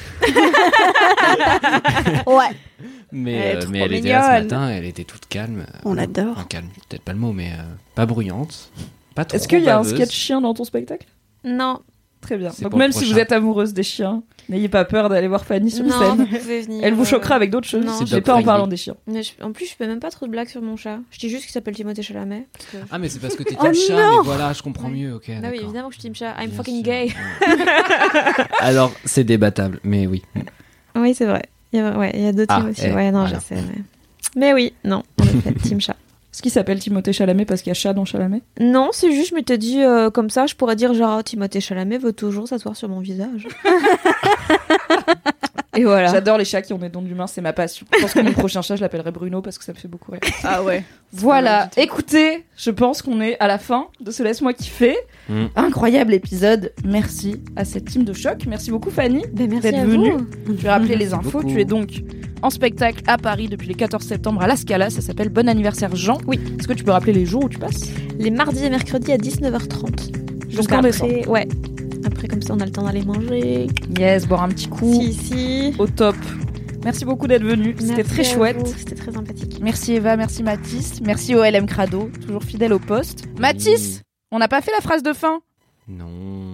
Ouais. mais Elle est euh, trop mais elle était là ce mignonne. matin. Elle était toute calme. On l'adore. Enfin, calme, peut-être pas le mot, mais euh, pas bruyante. Pas trop. est-ce qu'il y a un baveuse. sketch chien dans ton spectacle Non. Très bien. C'est Donc pour le même si prochain. vous êtes amoureuse des chiens, n'ayez pas peur d'aller voir Fanny sur Non, scène. vous pouvez venir. Elle vous euh, choquera avec d'autres choses. non. Je C'est sais pas en dog parlant friendly. des chiens. Mais je- en plus, je fais même pas trop de blagues sur mon chat. Je dis juste qu'il s'appelle Timothée Chalamet. Parce que... Ah mais c'est parce que t'es Oh une chat. non Mais voilà, je comprends Ouais. mieux. Ok. Ah oui, d'accord. évidemment que je suis team chat. I'm Bien fucking sûr. gay. Ouais. Alors c'est débattable, mais oui. Oui, c'est vrai. Il y a, ouais, il y a deux Ah, teams aussi. eh, ouais, non, voilà. je sais. Mais... mais oui, non, en effet, team chat. Ce qui s'appelle Timothée Chalamet parce qu'il y a chat dans Chalamet. Non, c'est juste, je m'étais dit euh, comme ça, je pourrais dire genre oh, Timothée Chalamet veut toujours s'asseoir sur mon visage. Et voilà. J'adore les chats qui ont des dents d'humains, c'est ma passion. Je pense que mon prochain chat, je l'appellerai Bruno parce que ça me fait beaucoup rire. Ah ouais. Voilà, écoutez, je pense qu'on est à la fin de ce Laisse-moi kiffer. Mm. Incroyable épisode. Merci à cette team de choc. Merci beaucoup Fanny Ben, merci d'être à venue. vous. Tu as rappelé les Merci infos. beaucoup. Tu es donc en spectacle à Paris depuis le quatorze septembre à la Scala. Ça s'appelle Bon anniversaire Jean. Oui. Est-ce que tu peux rappeler les jours où tu passes? Les mardis et mercredis à dix-neuf heures trente. Jusqu'en Donc décembre. après, ouais. Après, comme ça, on a le temps d'aller manger. Yes, boire un petit coup. Si, si. Au top. Merci beaucoup d'être venu. C'était Merci très à chouette. vous, C'était très sympathique. Merci Eva, merci Mathis. Merci O L M Crado, toujours fidèle au poste. Mathis, on n'a pas fait la phrase de fin. Non.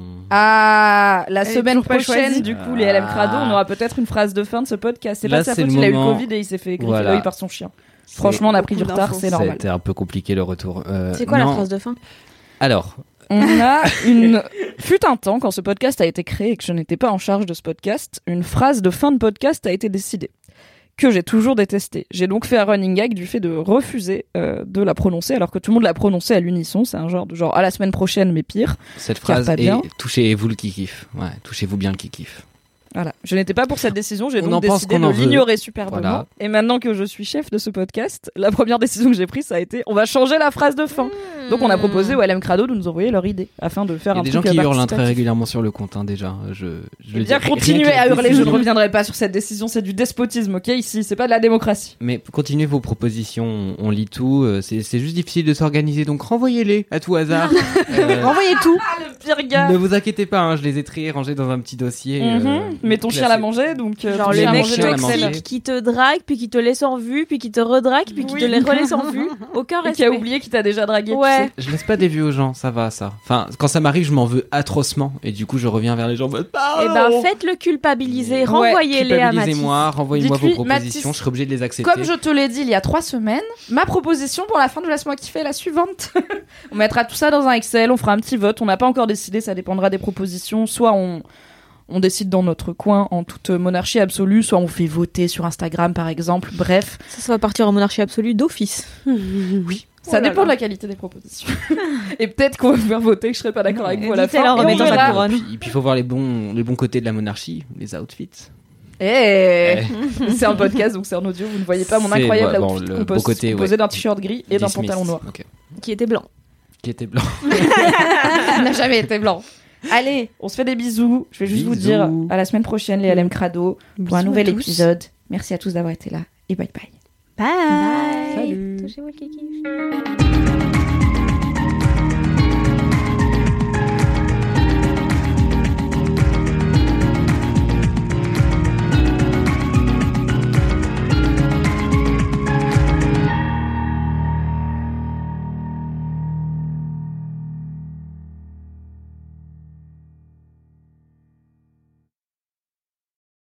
Ah, la Elle est semaine toujours pas prochaine, choisie. du coup, les L M Crado, Ah. on aura peut-être une phrase de fin de ce podcast. C'est pas Là, de sa c'est faute, le il a eu le moment. Covid et il s'est fait griffer Voilà. l'œil par son chien. Franchement, on a pris du beaucoup retard, d'infos. c'est normal. C'était un peu compliqué le retour. Euh, C'est quoi la non. phrase de fin? Alors, On a une. Fut un temps, quand ce podcast a été créé et que je n'étais pas en charge de ce podcast, une phrase de fin de podcast a été décidée. Que j'ai toujours détestée. J'ai donc fait un running gag du fait de refuser euh, de la prononcer, alors que tout le monde l'a prononcée à l'unisson. C'est un genre de genre à la semaine prochaine, mais pire. cette Car phrase pas est bien. touchez-vous le kiki-kiff. Ouais, touchez-vous bien le kiki-kiff. Voilà. Je n'étais pas pour cette décision, j'ai On donc en pense décidé qu'on de en veut. l'ignorer superbement. Voilà. Et maintenant que je suis chef de ce podcast, la première décision que j'ai prise, ça a été on va changer la phrase de fin. Donc on a proposé au L M Crado de nous envoyer leur idée afin de faire Il y a un des gens truc qui hurlent hein, participatif. très régulièrement sur le compte, hein, déjà. Je, je Eh veux bien, dire, rien continuez que la à hurler, je ne décision- reviendrai pas sur cette décision, c'est du despotisme, ok, ici, c'est pas de la démocratie. Mais continuez vos propositions, on, on lit tout. euh, C'est c'est juste difficile de s'organiser, donc renvoyez-les à tout hasard. Euh, Renvoyez tout. Ah, le pire gars. ne vous inquiétez pas, hein, je les ai triés, rangés dans un petit dossier. Mhm. euh, Mais ton chien classé. l'a mangé, donc euh, Genre ton le chien a mec mangé chien l'a le mangé. Excel. toxique qui te drague, puis qui te laisse en vue, puis qui te redrague, puis qui Oui. te les relaisse en vue. Aucun Et respect. qui a oublié qu'il t'a déjà dragué, Ouais. tu sais. Je laisse pas des vues aux gens, ça va, ça. Enfin, quand ça m'arrive, je m'en veux atrocement. Et du coup, je reviens vers les gens. en mode, Eh ben, faites-le culpabiliser, renvoyez-les à Mathis. Culpabilisez-moi, renvoyez-moi vos Dites-lui, propositions, Mathis, je serai obligé de les accepter. Comme je te l'ai dit il y a trois semaines, ma proposition pour la fin de Laisse-moi kiffer est la suivante. On mettra tout ça dans un Excel, on fera un petit vote. On n'a pas encore décidé, ça dépendra des propositions. Soit on, on décide dans notre coin en toute monarchie absolue, soit on fait voter sur Instagram par exemple. Bref, Ça, ça va partir en monarchie absolue d'office. oui. Ça Oh là dépend là. de la qualité des propositions. Et peut-être qu'on va vous faire voter, que je serai pas d'accord avec vous à la Dites-le fin. en Et on remettant sa verra. couronne. Et puis il faut voir les bons, les bons côtés de la monarchie, les outfits. Eh, c'est un podcast, donc c'est en audio. Vous ne voyez pas mon C'est- incroyable ouais, bon, outfit le composé, beau côté, composé ouais. d'un t-shirt gris et d'un Dismiss. pantalon noir. Ok. Qui était blanc. Qui était blanc. Il n'a jamais été blanc. Allez, on se fait des bisous. Je vais juste vous Bisous. dire à la semaine prochaine, les L M Crado, pour un Bisous nouvel à tous. épisode. Merci à tous d'avoir été là et bye bye. Bye. Salut. Touchez-moi le kiki.